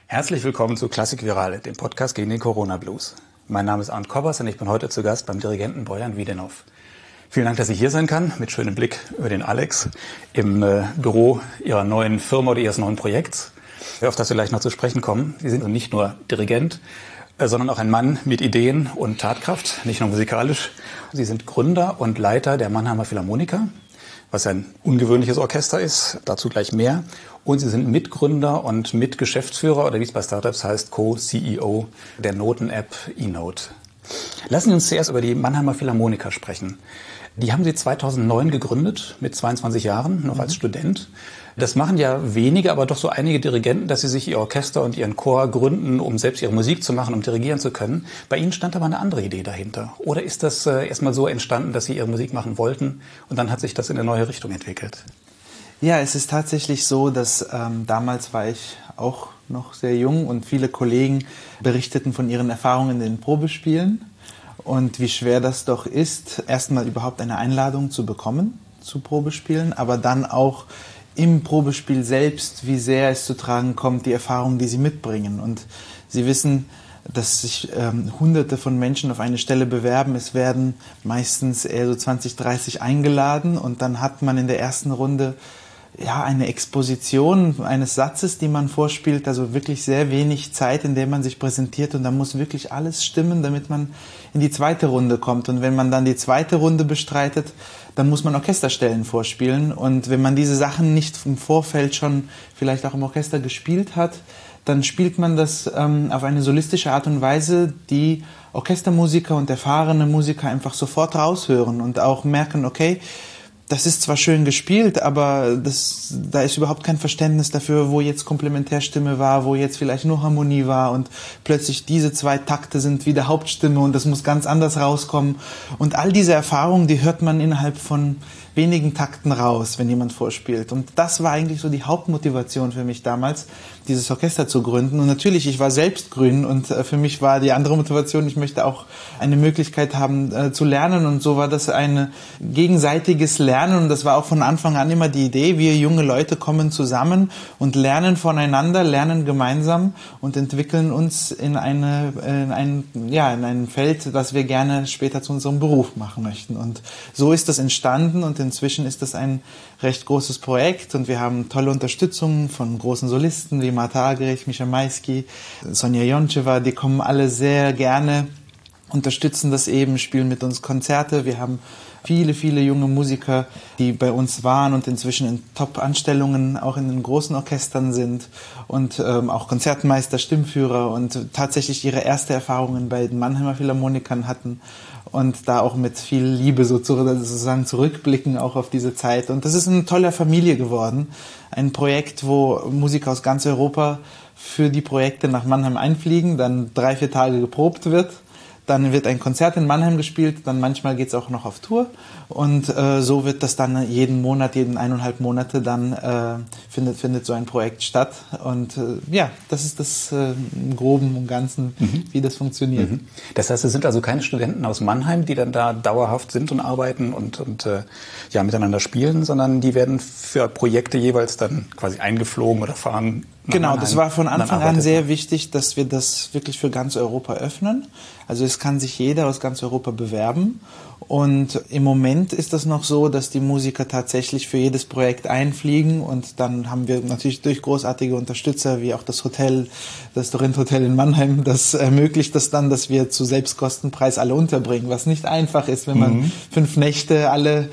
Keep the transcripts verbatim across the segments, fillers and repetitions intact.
Herzlich willkommen zu Klassik Viral, dem Podcast gegen den Corona-Blues. Mein Name ist Arndt Koppers und ich bin heute zu Gast beim Dirigenten Bojan Widenov. Vielen Dank, dass ich hier sein kann, mit schönem Blick über den Alex im äh, Büro Ihrer neuen Firma oder Ihres neuen Projekts, auf das wir gleich noch zu sprechen kommen. Sie sind nicht nur Dirigent, äh, sondern auch ein Mann mit Ideen und Tatkraft, nicht nur musikalisch. Sie sind Gründer und Leiter der Mannheimer Philharmoniker, was ein ungewöhnliches Orchester ist, dazu gleich mehr. Und Sie sind Mitgründer und Mitgeschäftsführer, oder wie es bei Startups heißt, Co-C E O der Noten-App eNote. Lassen Sie uns zuerst über die Mannheimer Philharmoniker sprechen. Die haben Sie zweitausendneun gegründet, mit zweiundzwanzig Jahren, noch als Student. Das machen ja wenige, aber doch so einige Dirigenten, dass sie sich ihr Orchester und ihren Chor gründen, um selbst ihre Musik zu machen, um dirigieren zu können. Bei Ihnen stand aber eine andere Idee dahinter. Oder ist das äh, erstmal so entstanden, dass Sie Ihre Musik machen wollten und dann hat sich das in eine neue Richtung entwickelt? Ja, es ist tatsächlich so, dass ähm, damals war ich auch noch sehr jung und viele Kollegen berichteten von ihren Erfahrungen in den Probespielen und wie schwer das doch ist, erstmal überhaupt eine Einladung zu bekommen zu Probespielen, aber dann auch im Probespiel selbst, wie sehr es zu tragen kommt, die Erfahrungen, die sie mitbringen. Und Sie wissen, dass sich ähm, Hunderte von Menschen auf eine Stelle bewerben. Es werden meistens eher so zwanzig, dreißig eingeladen und dann hat man in der ersten Runde ja, eine Exposition eines Satzes, die man vorspielt, also wirklich sehr wenig Zeit, in der man sich präsentiert und da muss wirklich alles stimmen, damit man in die zweite Runde kommt. Und wenn man dann die zweite Runde bestreitet, dann muss man Orchesterstellen vorspielen und wenn man diese Sachen nicht im Vorfeld schon vielleicht auch im Orchester gespielt hat, dann spielt man das ähm, auf eine solistische Art und Weise, die Orchestermusiker und erfahrene Musiker einfach sofort raushören und auch merken, okay, das ist zwar schön gespielt, aber das, da ist überhaupt kein Verständnis dafür, wo jetzt Komplementärstimme war, wo jetzt vielleicht nur Harmonie war und plötzlich diese zwei Takte sind wieder Hauptstimme und das muss ganz anders rauskommen. Und all diese Erfahrungen, die hört man innerhalb von wenigen Takten raus, wenn jemand vorspielt. Und das war eigentlich so die Hauptmotivation für mich damals, dieses Orchester zu gründen. Und natürlich, ich war selbst grün und für mich war die andere Motivation, ich möchte auch eine Möglichkeit haben äh, zu lernen. Und so war das ein gegenseitiges Lernen. Und das war auch von Anfang an immer die Idee, wir junge Leute kommen zusammen und lernen voneinander, lernen gemeinsam und entwickeln uns in, eine, in, ein, ja, in ein Feld, das wir gerne später zu unserem Beruf machen möchten. Und so ist das entstanden und inzwischen ist das ein recht großes Projekt und wir haben tolle Unterstützung von großen Solisten wie Marta Agerich, Mischa Maisky, Sonja Joncheva, die kommen alle sehr gerne, unterstützen das eben, spielen mit uns Konzerte. Wir haben viele, viele junge Musiker, die bei uns waren und inzwischen in Top-Anstellungen auch in den großen Orchestern sind und ähm, auch Konzertmeister, Stimmführer und tatsächlich ihre erste Erfahrungen bei den Mannheimer Philharmonikern hatten und da auch mit viel Liebe sozusagen zurückblicken auch auf diese Zeit. Und das ist eine tolle Familie geworden, ein Projekt, wo Musiker aus ganz Europa für die Projekte nach Mannheim einfliegen, dann drei, vier Tage geprobt wird. Dann wird ein Konzert in Mannheim gespielt, dann manchmal geht es auch noch auf Tour und äh, so wird das dann jeden Monat, jeden eineinhalb Monate dann äh, findet, findet so ein Projekt statt und äh, ja, das ist das äh, im Groben und Ganzen, mhm. wie das funktioniert. Mhm. Das heißt, es sind also keine Studenten aus Mannheim, die dann da dauerhaft sind und arbeiten und, und äh, ja, miteinander spielen, sondern die werden für Projekte jeweils dann quasi eingeflogen oder fahren. Genau, das war von Anfang an sehr wichtig, dass wir das wirklich für ganz Europa öffnen. Also es kann sich jeder aus ganz Europa bewerben und im Moment ist das noch so, dass die Musiker tatsächlich für jedes Projekt einfliegen und dann haben wir natürlich durch großartige Unterstützer wie auch das Hotel, das Dorint Hotel in Mannheim, das ermöglicht das dann, dass wir zu Selbstkostenpreis alle unterbringen, was nicht einfach ist, wenn man mhm. fünf Nächte alle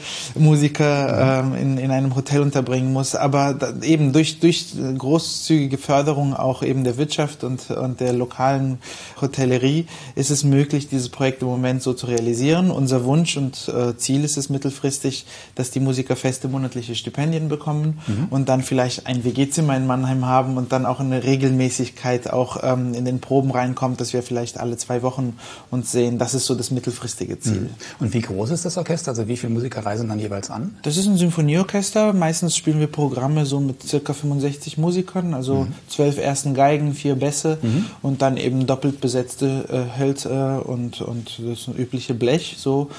Musiker ähm, in, in einem Hotel unterbringen muss, aber da, eben durch, durch großzügige Förderung auch eben der Wirtschaft und, und der lokalen Hotellerie ist es möglich, dieses Projekt im Moment so zu realisieren. Unser Wunsch und äh, Ziel ist es mittelfristig, dass die Musiker feste monatliche Stipendien bekommen mhm. und dann vielleicht ein W G-Zimmer in Mannheim haben und dann auch eine Regelmäßigkeit auch ähm, in den Proben reinkommt, dass wir vielleicht alle zwei Wochen uns sehen. Das ist so das mittelfristige Ziel. Mhm. Und wie groß ist das Orchester? Also wie viele Musiker reisen dann jeweils an? Das ist ein Symphonieorchester. Meistens spielen wir Programme so mit circa fünfundsechzig Musikern, also zwölf mhm. ersten Geigen, vier Bässe mhm. und dann eben doppelt besetzte äh, Hölzer und, und das übliche Blech. So.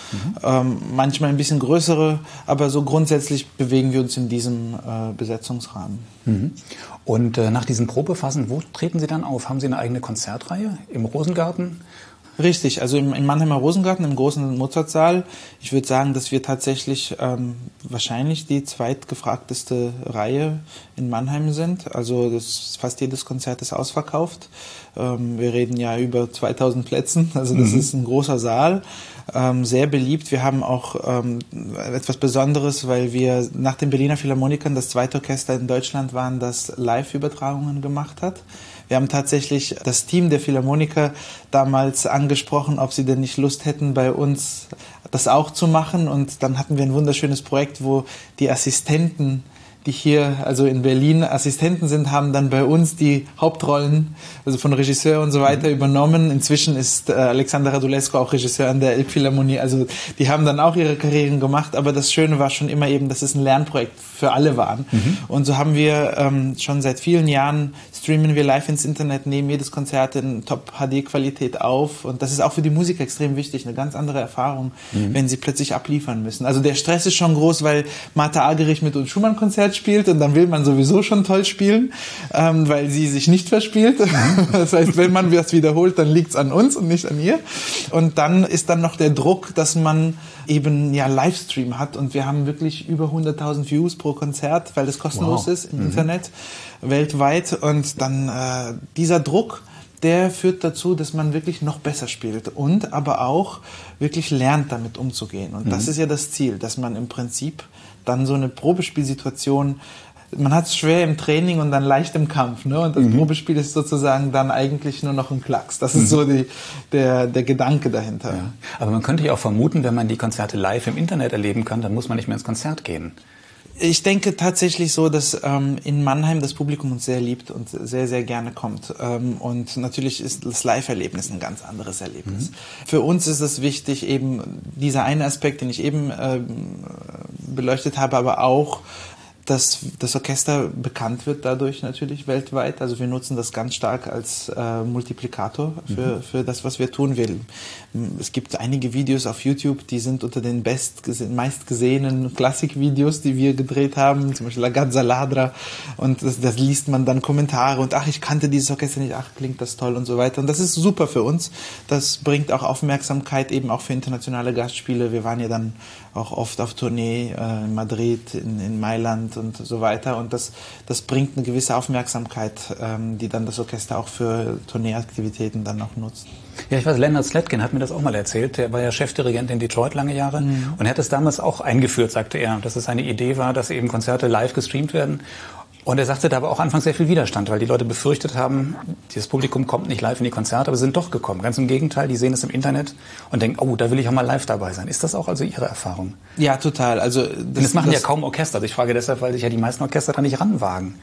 Mhm. Ähm, manchmal ein bisschen größere, aber so grundsätzlich bewegen wir uns in diesem äh, Besetzungsrahmen. Mhm. Und äh, nach diesen Probephasen, wo treten Sie dann auf? Haben Sie eine eigene Konzertreihe im Rosengarten? Richtig, also im, im Mannheimer Rosengarten, im großen Mozartsaal. Ich würde sagen, dass wir tatsächlich ähm, wahrscheinlich die zweitgefragteste Reihe in Mannheim sind. Also das, fast jedes Konzert ist ausverkauft. Ähm, wir reden ja über zweitausend Plätzen, also das mhm. ist ein großer Saal. Ähm, sehr beliebt. Wir haben auch ähm, etwas Besonderes, weil wir nach den Berliner Philharmonikern das zweite Orchester in Deutschland waren, das Live-Übertragungen gemacht hat. Wir haben tatsächlich das Team der Philharmoniker damals angesprochen, ob sie denn nicht Lust hätten, bei uns das auch zu machen. Und dann hatten wir ein wunderschönes Projekt, wo die Assistenten, die hier, also in Berlin Assistenten sind, haben dann bei uns die Hauptrollen, also von Regisseur und so weiter, mhm. übernommen. Inzwischen ist äh, Alexander Radulescu auch Regisseur an der Elbphilharmonie. Also die haben dann auch ihre Karrieren gemacht. Aber das Schöne war schon immer eben, dass es ein Lernprojekt für alle war. Mhm. Und so haben wir ähm, schon seit vielen Jahren streamen wir live ins Internet, nehmen jedes Konzert in Top-H D-Qualität auf. Und das ist auch für die Musiker extrem wichtig, eine ganz andere Erfahrung, mhm. wenn sie plötzlich abliefern müssen. Also der Stress ist schon groß, weil Martha Argerich mit uns Schumann-Konzert spielt und dann will man sowieso schon toll spielen, ähm, weil sie sich nicht verspielt. Mhm. Das heißt, wenn man das wiederholt, dann liegt's an uns und nicht an ihr. Und dann ist dann noch der Druck, dass man eben ja Livestream hat und wir haben wirklich über hunderttausend Views pro Konzert, weil das kostenlos wow. ist im mhm. Internet weltweit und dann äh, dieser Druck, der führt dazu, dass man wirklich noch besser spielt und aber auch wirklich lernt, damit umzugehen. Und mhm. das ist ja das Ziel, dass man im Prinzip dann so eine Probespielsituation, man hat es schwer im Training und dann leicht im Kampf, ne? Und das mhm. Probespiel ist sozusagen dann eigentlich nur noch ein Klacks. Das ist mhm. so die, der, der Gedanke dahinter. Ja. Aber man könnte ja auch vermuten, wenn man die Konzerte live im Internet erleben kann, dann muss man nicht mehr ins Konzert gehen. Ich denke tatsächlich so, dass ähm, in Mannheim das Publikum uns sehr liebt und sehr, sehr gerne kommt. Ähm, und natürlich ist das Live-Erlebnis ein ganz anderes Erlebnis. Mhm. Für uns ist es wichtig, eben dieser eine Aspekt, den ich eben ähm, beleuchtet habe, aber auch, dass das Orchester bekannt wird dadurch natürlich weltweit. Also wir nutzen das ganz stark als äh, Multiplikator für, mhm. für das, was wir tun. Wir, es gibt einige Videos auf YouTube, die sind unter den best, meistgesehenen Klassikvideos, die wir gedreht haben, zum Beispiel La Gazza Ladra. Und das, das liest man dann Kommentare und ach, ich kannte dieses Orchester nicht, ach, klingt das toll und so weiter. Und das ist super für uns. Das bringt auch Aufmerksamkeit eben auch für internationale Gastspiele. Wir waren ja dann auch oft auf Tournee äh, in Madrid, in, in Mailand und so weiter. Und das, das bringt eine gewisse Aufmerksamkeit, ähm, die dann das Orchester auch für Tourneeaktivitäten dann auch nutzt. Ja, ich weiß, Leonard Slatkin hat mir das auch mal erzählt. Der war ja Chefdirigent in Detroit lange Jahre. Mhm. Und er hat es damals auch eingeführt, sagte er, dass es eine Idee war, dass eben Konzerte live gestreamt werden. Und er sagte, da war auch anfangs sehr viel Widerstand, weil die Leute befürchtet haben, dieses Publikum kommt nicht live in die Konzerte, aber sie sind doch gekommen. Ganz im Gegenteil, die sehen es im Internet und denken, oh, da will ich auch mal live dabei sein. Ist das auch also Ihre Erfahrung? Ja, total. Also das, und das machen das ja kaum Orchester. Also ich frage deshalb, weil sich ja die meisten Orchester da nicht ranwagen.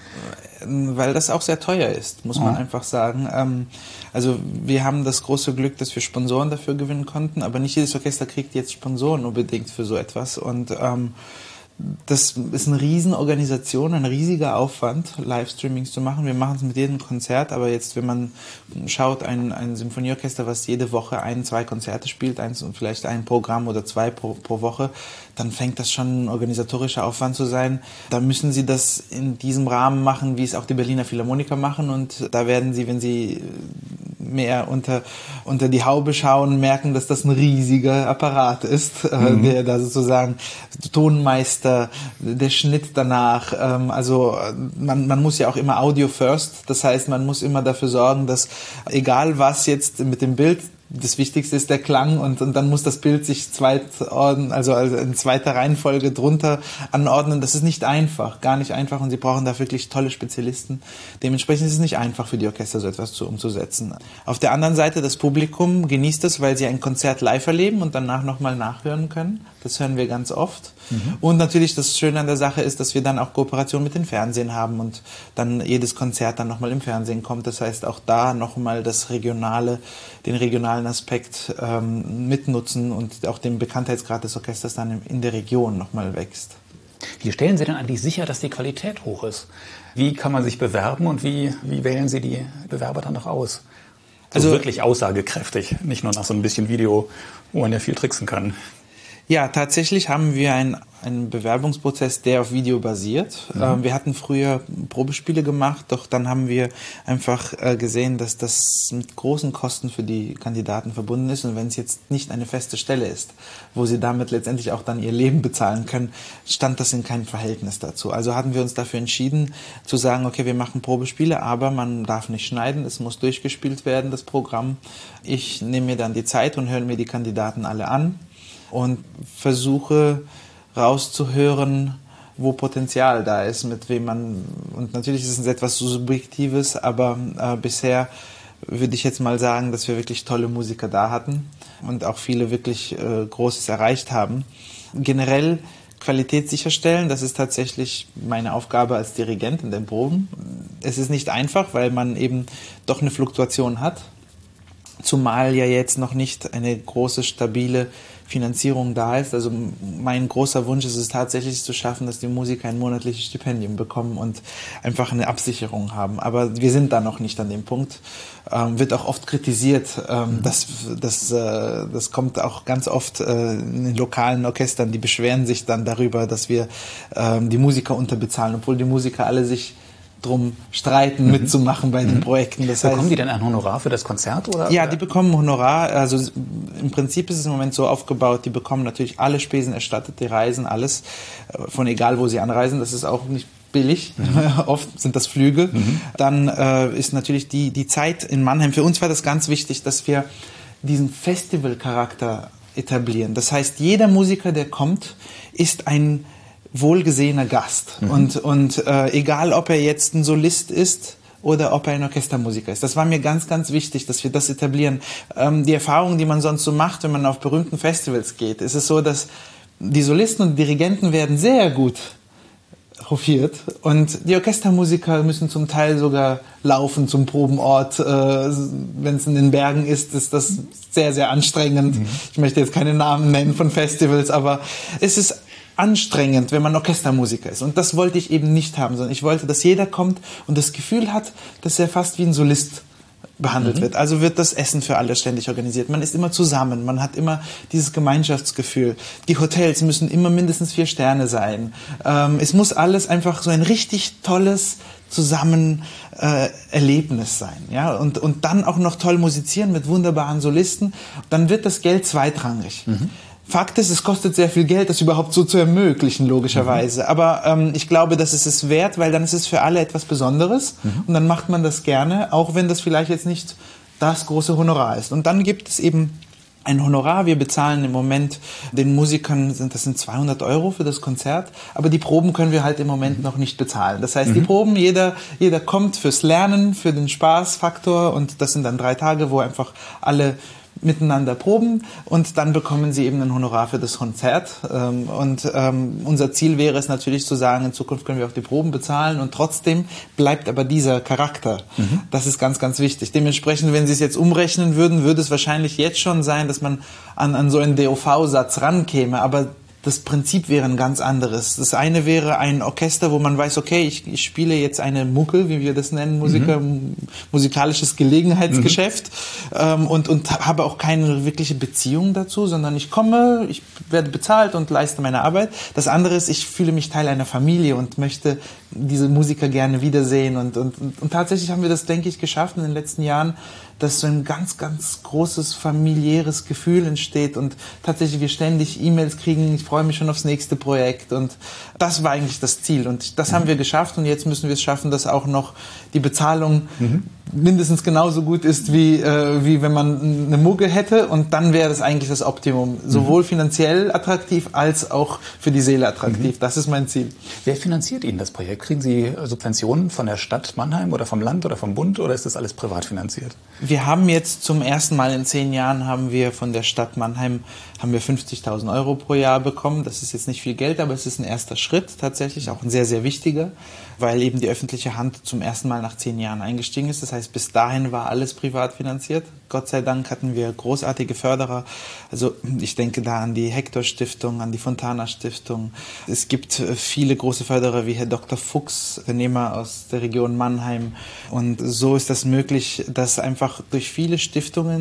Weil das auch sehr teuer ist, muss man oh. einfach sagen. Also wir haben das große Glück, dass wir Sponsoren dafür gewinnen konnten, aber nicht jedes Orchester kriegt jetzt Sponsoren unbedingt für so etwas. Und ähm, das ist eine Riesenorganisation, ein riesiger Aufwand, Livestreamings zu machen. Wir machen es mit jedem Konzert, aber jetzt, wenn man schaut, ein, ein Symphonieorchester, was jede Woche ein, zwei Konzerte spielt, eins und vielleicht ein Programm oder zwei pro, pro Woche, dann fängt das schon ein organisatorischer Aufwand zu sein. Da müssen sie das in diesem Rahmen machen, wie es auch die Berliner Philharmoniker machen, und da werden sie, wenn sie mehr unter, unter die Haube schauen, merken, dass das ein riesiger Apparat ist, mhm. äh, der da sozusagen Tonmeister, der Schnitt danach, ähm, also man, man muss ja auch immer Audio first, das heißt, man muss immer dafür sorgen, dass egal was jetzt mit dem Bild, das Wichtigste ist der Klang, und, und dann muss das Bild sich zweitordnen, also, also in zweiter Reihenfolge drunter anordnen. Das ist nicht einfach, gar nicht einfach, und sie brauchen da wirklich tolle Spezialisten. Dementsprechend ist es nicht einfach für die Orchester, so etwas zu, umzusetzen. Auf der anderen Seite, das Publikum genießt es, weil sie ein Konzert live erleben und danach nochmal nachhören können. Das hören wir ganz oft. Mhm. Und natürlich das Schöne an der Sache ist, dass wir dann auch Kooperation mit dem Fernsehen haben und dann jedes Konzert dann nochmal im Fernsehen kommt. Das heißt, auch da nochmal das regionale, den regionalen Aspekt ähm, mitnutzen und auch den Bekanntheitsgrad des Orchesters dann in der Region nochmal wächst. Wie stellen Sie denn eigentlich sicher, dass die Qualität hoch ist? Wie kann man sich bewerben und wie, wie wählen Sie die Bewerber dann noch aus? So also wirklich aussagekräftig, nicht nur nach so ein bisschen Video, wo man ja viel tricksen kann. Ja, tatsächlich haben wir einen, einen Bewerbungsprozess, der auf Video basiert. Mhm. Ähm, wir hatten früher Probespiele gemacht, doch dann haben wir einfach äh, gesehen, dass das mit großen Kosten für die Kandidaten verbunden ist. Und wenn es jetzt nicht eine feste Stelle ist, wo sie damit letztendlich auch dann ihr Leben bezahlen können, stand das in keinem Verhältnis dazu. Also hatten wir uns dafür entschieden, zu sagen, okay, wir machen Probespiele, aber man darf nicht schneiden, es muss durchgespielt werden, das Programm. Ich nehme mir dann die Zeit und höre mir die Kandidaten alle an und versuche rauszuhören, wo Potenzial da ist, mit wem man, und natürlich ist es etwas Subjektives, aber äh, bisher würde ich jetzt mal sagen, dass wir wirklich tolle Musiker da hatten und auch viele wirklich äh, Großes erreicht haben. Generell Qualität sicherstellen, das ist tatsächlich meine Aufgabe als Dirigent in den Proben. Es ist nicht einfach, weil man eben doch eine Fluktuation hat, zumal ja jetzt noch nicht eine große, stabile Finanzierung da ist. Also mein großer Wunsch ist es tatsächlich zu schaffen, dass die Musiker ein monatliches Stipendium bekommen und einfach eine Absicherung haben. Aber wir sind da noch nicht an dem Punkt. Ähm, wird auch oft kritisiert. Ähm, mhm. das, das, äh, das kommt auch ganz oft äh, in den lokalen Orchestern. Die beschweren sich dann darüber, dass wir ähm, die Musiker unterbezahlen, obwohl die Musiker alle sich drum streiten, mhm. mitzumachen bei den mhm. Projekten. Das Bekommen heißt, die denn ein Honorar für das Konzert? Oder? Ja, die bekommen Honorar. Also im Prinzip ist es im Moment so aufgebaut, die bekommen natürlich alle Spesen erstattet, die Reisen, alles, von egal wo sie anreisen. Das ist auch nicht billig. Mhm. Oft sind das Flüge. Mhm. Dann äh, ist natürlich die, die Zeit in Mannheim. Für uns war das ganz wichtig, dass wir diesen Festivalcharakter etablieren. Das heißt, jeder Musiker, der kommt, ist ein wohlgesehener Gast. Mhm. Und, und äh, egal, ob er jetzt ein Solist ist oder ob er ein Orchestermusiker ist. Das war mir ganz, ganz wichtig, dass wir das etablieren. Ähm, die Erfahrungen, die man sonst so macht, wenn man auf berühmten Festivals geht, ist es so, dass die Solisten und Dirigenten werden sehr gut hofiert und die Orchestermusiker müssen zum Teil sogar laufen zum Probenort. Äh, wenn es in den Bergen ist, ist das sehr, sehr anstrengend. Mhm. Ich möchte jetzt keine Namen nennen von Festivals, aber es ist anstrengend, wenn man Orchestermusiker ist. Und das wollte ich eben nicht haben, sondern ich wollte, dass jeder kommt und das Gefühl hat, dass er fast wie ein Solist behandelt mhm. wird. Also wird das Essen für alle ständig organisiert. Man ist immer zusammen, man hat immer dieses Gemeinschaftsgefühl. Die Hotels müssen immer mindestens vier Sterne sein. Ähm, es muss alles einfach so ein richtig tolles zusammen äh, Erlebnis sein, ja, und und dann auch noch toll musizieren mit wunderbaren Solisten. Dann wird das Geld zweitrangig. Mhm. Fakt ist, es kostet sehr viel Geld, das überhaupt so zu ermöglichen, logischerweise. Mhm. Aber ähm, ich glaube, das ist es wert, weil dann ist es für alle etwas Besonderes. Mhm. Und dann macht man das gerne, auch wenn das vielleicht jetzt nicht das große Honorar ist. Und dann gibt es eben ein Honorar. Wir bezahlen im Moment den Musikern, sind, das sind zweihundert Euro für das Konzert. Aber die Proben können wir halt im Moment mhm. noch nicht bezahlen. Das heißt, mhm. die Proben, jeder, jeder kommt fürs Lernen, für den Spaßfaktor. Und das sind dann drei Tage, wo einfach alle miteinander proben und dann bekommen sie eben ein Honorar für das Konzert. Und unser Ziel wäre es natürlich zu sagen, in Zukunft können wir auch die Proben bezahlen und trotzdem bleibt aber dieser Charakter. Mhm. Das ist ganz, ganz wichtig. Dementsprechend, wenn Sie es jetzt umrechnen würden, würde es wahrscheinlich jetzt schon sein, dass man an, an so einen D O V-Satz rankäme, aber das Prinzip wäre ein ganz anderes. Das eine wäre ein Orchester, wo man weiß, okay, ich, ich spiele jetzt eine Mucke, wie wir das nennen, Musiker, mhm. musikalisches Gelegenheitsgeschäft mhm. ähm, und, und habe auch keine wirkliche Beziehung dazu, sondern ich komme, ich werde bezahlt und leiste meine Arbeit. Das andere ist, ich fühle mich Teil einer Familie und möchte diese Musiker gerne wiedersehen. Und, und, und, und tatsächlich haben wir das, denke ich, geschafft in den letzten Jahren, dass so ein ganz, ganz großes familiäres Gefühl entsteht und tatsächlich wir ständig E-Mails kriegen, ich freue mich schon aufs nächste Projekt und das war eigentlich das Ziel und das mhm. haben wir geschafft und jetzt müssen wir es schaffen, dass auch noch die Bezahlung mhm. mindestens genauso gut ist, wie, äh, wie wenn man eine Mucke hätte und dann wäre das eigentlich das Optimum, sowohl mhm. finanziell attraktiv als auch für die Seele attraktiv. Mhm. Das ist mein Ziel. Wer finanziert Ihnen das Projekt? Kriegen Sie Subventionen von der Stadt Mannheim oder vom Land oder vom Bund oder ist das alles privat finanziert? Wir haben jetzt zum ersten Mal in zehn Jahren haben wir von der Stadt Mannheim haben wir fünfzigtausend Euro pro Jahr bekommen. Das ist jetzt nicht viel Geld, aber es ist ein erster Schritt tatsächlich, auch ein sehr, sehr wichtiger, weil eben die öffentliche Hand zum ersten Mal nach zehn Jahren eingestiegen ist. Das heißt, bis dahin war alles privat finanziert. Gott sei Dank hatten wir großartige Förderer. Also ich denke da an die Hector-Stiftung, an die Fontana-Stiftung. Es gibt viele große Förderer wie Herr Doktor Fuchs, Unternehmer aus der Region Mannheim. Und so ist das möglich, dass einfach durch viele Stiftungen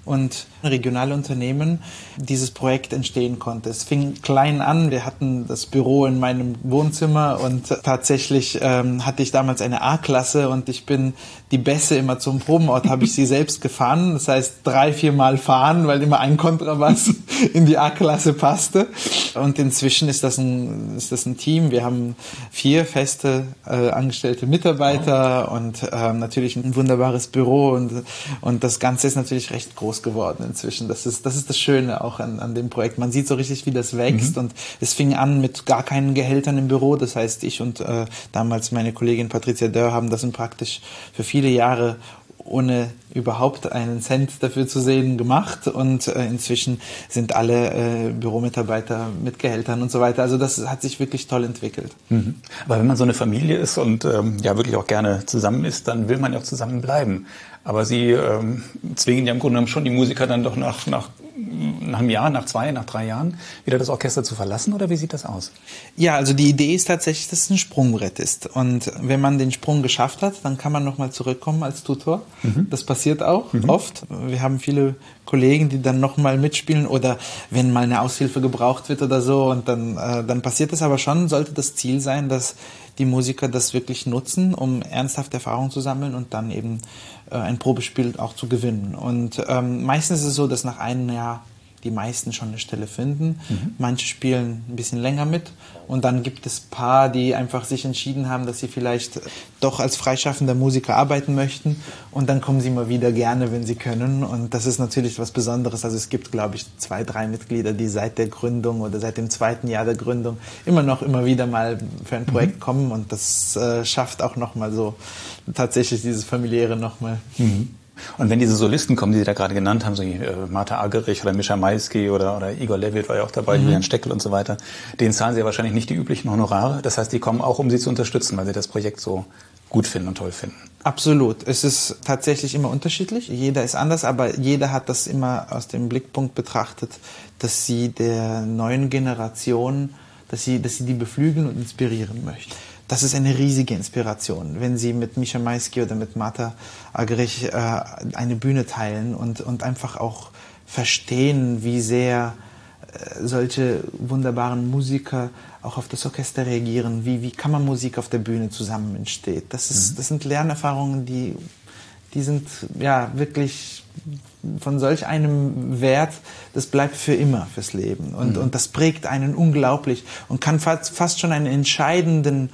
und regionale Unternehmen dieses Projekt entstehen konnte. Es fing klein an, wir hatten das Büro in meinem Wohnzimmer und tatsächlich ähm, hatte ich damals eine A-Klasse und ich bin die Bässe immer zum Probenort, habe ich sie selbst gefahren, das heißt drei, vier Mal fahren, weil immer ein Kontrabass in die A-Klasse passte und inzwischen ist das ein, ist das ein Team, wir haben vier feste äh, angestellte Mitarbeiter und äh, natürlich ein wunderbares Büro und, und das Ganze ist natürlich recht groß geworden inzwischen. Das ist, das ist das Schöne auch an, an dem Projekt. Man sieht so richtig, wie das wächst mhm. und es fing an mit gar keinen Gehältern im Büro. Das heißt, ich und äh, damals meine Kollegin Patricia Dörr haben das praktisch für viele Jahre ohne überhaupt einen Cent dafür zu sehen gemacht und äh, inzwischen sind alle äh, Büromitarbeiter mit Gehältern und so weiter. Also das hat sich wirklich toll entwickelt. Mhm. Aber wenn man so eine Familie ist und ähm, ja wirklich auch gerne zusammen ist, dann will man ja auch zusammen bleiben. Aber Sie ähm, zwingen ja im Grunde genommen schon die Musiker dann doch nach, nach, nach einem Jahr, nach zwei, nach drei Jahren wieder das Orchester zu verlassen, oder wie sieht das aus? Ja, also die Idee ist tatsächlich, dass es ein Sprungbrett ist. Und wenn man den Sprung geschafft hat, dann kann man nochmal zurückkommen als Tutor. Mhm. Das passiert auch mhm. oft. Wir haben viele Kollegen, die dann nochmal mitspielen oder wenn mal eine Aushilfe gebraucht wird oder so und dann, äh, dann passiert das aber schon, sollte das Ziel sein, dass die Musiker das wirklich nutzen, um ernsthafte Erfahrungen zu sammeln und dann eben äh, ein Probespiel auch zu gewinnen. Und ähm, meistens ist es so, dass nach einem Jahr die meisten schon eine Stelle finden. Mhm. Manche spielen ein bisschen länger mit und dann gibt es ein paar, die einfach sich entschieden haben, dass sie vielleicht doch als freischaffender Musiker arbeiten möchten und dann kommen sie mal wieder gerne, wenn sie können und das ist natürlich was Besonderes. Also es gibt, glaube ich, zwei, drei Mitglieder, die seit der Gründung oder seit dem zweiten Jahr der Gründung immer noch, immer wieder mal für ein Projekt mhm. kommen und das äh, schafft auch nochmal so tatsächlich dieses Familiäre nochmal. Mhm. Und wenn diese Solisten kommen, die Sie da gerade genannt haben, so wie äh, Martha Argerich oder Mischa Maisky oder, oder Igor Levit war ja auch dabei, mhm. Julian Steckel und so weiter, denen zahlen Sie ja wahrscheinlich nicht die üblichen Honorare. Das heißt, die kommen auch, um Sie zu unterstützen, weil Sie das Projekt so gut finden und toll finden. Absolut. Es ist tatsächlich immer unterschiedlich. Jeder ist anders, aber jeder hat das immer aus dem Blickpunkt betrachtet, dass sie der neuen Generation, dass sie, dass sie die beflügeln und inspirieren möchten. Das ist eine riesige Inspiration, wenn Sie mit Mischa Maisky oder mit Martha Argerich äh, eine Bühne teilen und, und einfach auch verstehen, wie sehr äh, solche wunderbaren Musiker auch auf das Orchester reagieren, wie, wie Kammermusik auf der Bühne zusammen entsteht. Das ist, mhm. das sind Lernerfahrungen, die, die sind ja wirklich von solch einem Wert, das bleibt für immer fürs Leben und, mhm. und das prägt einen unglaublich und kann fast, fast schon einen entscheidenden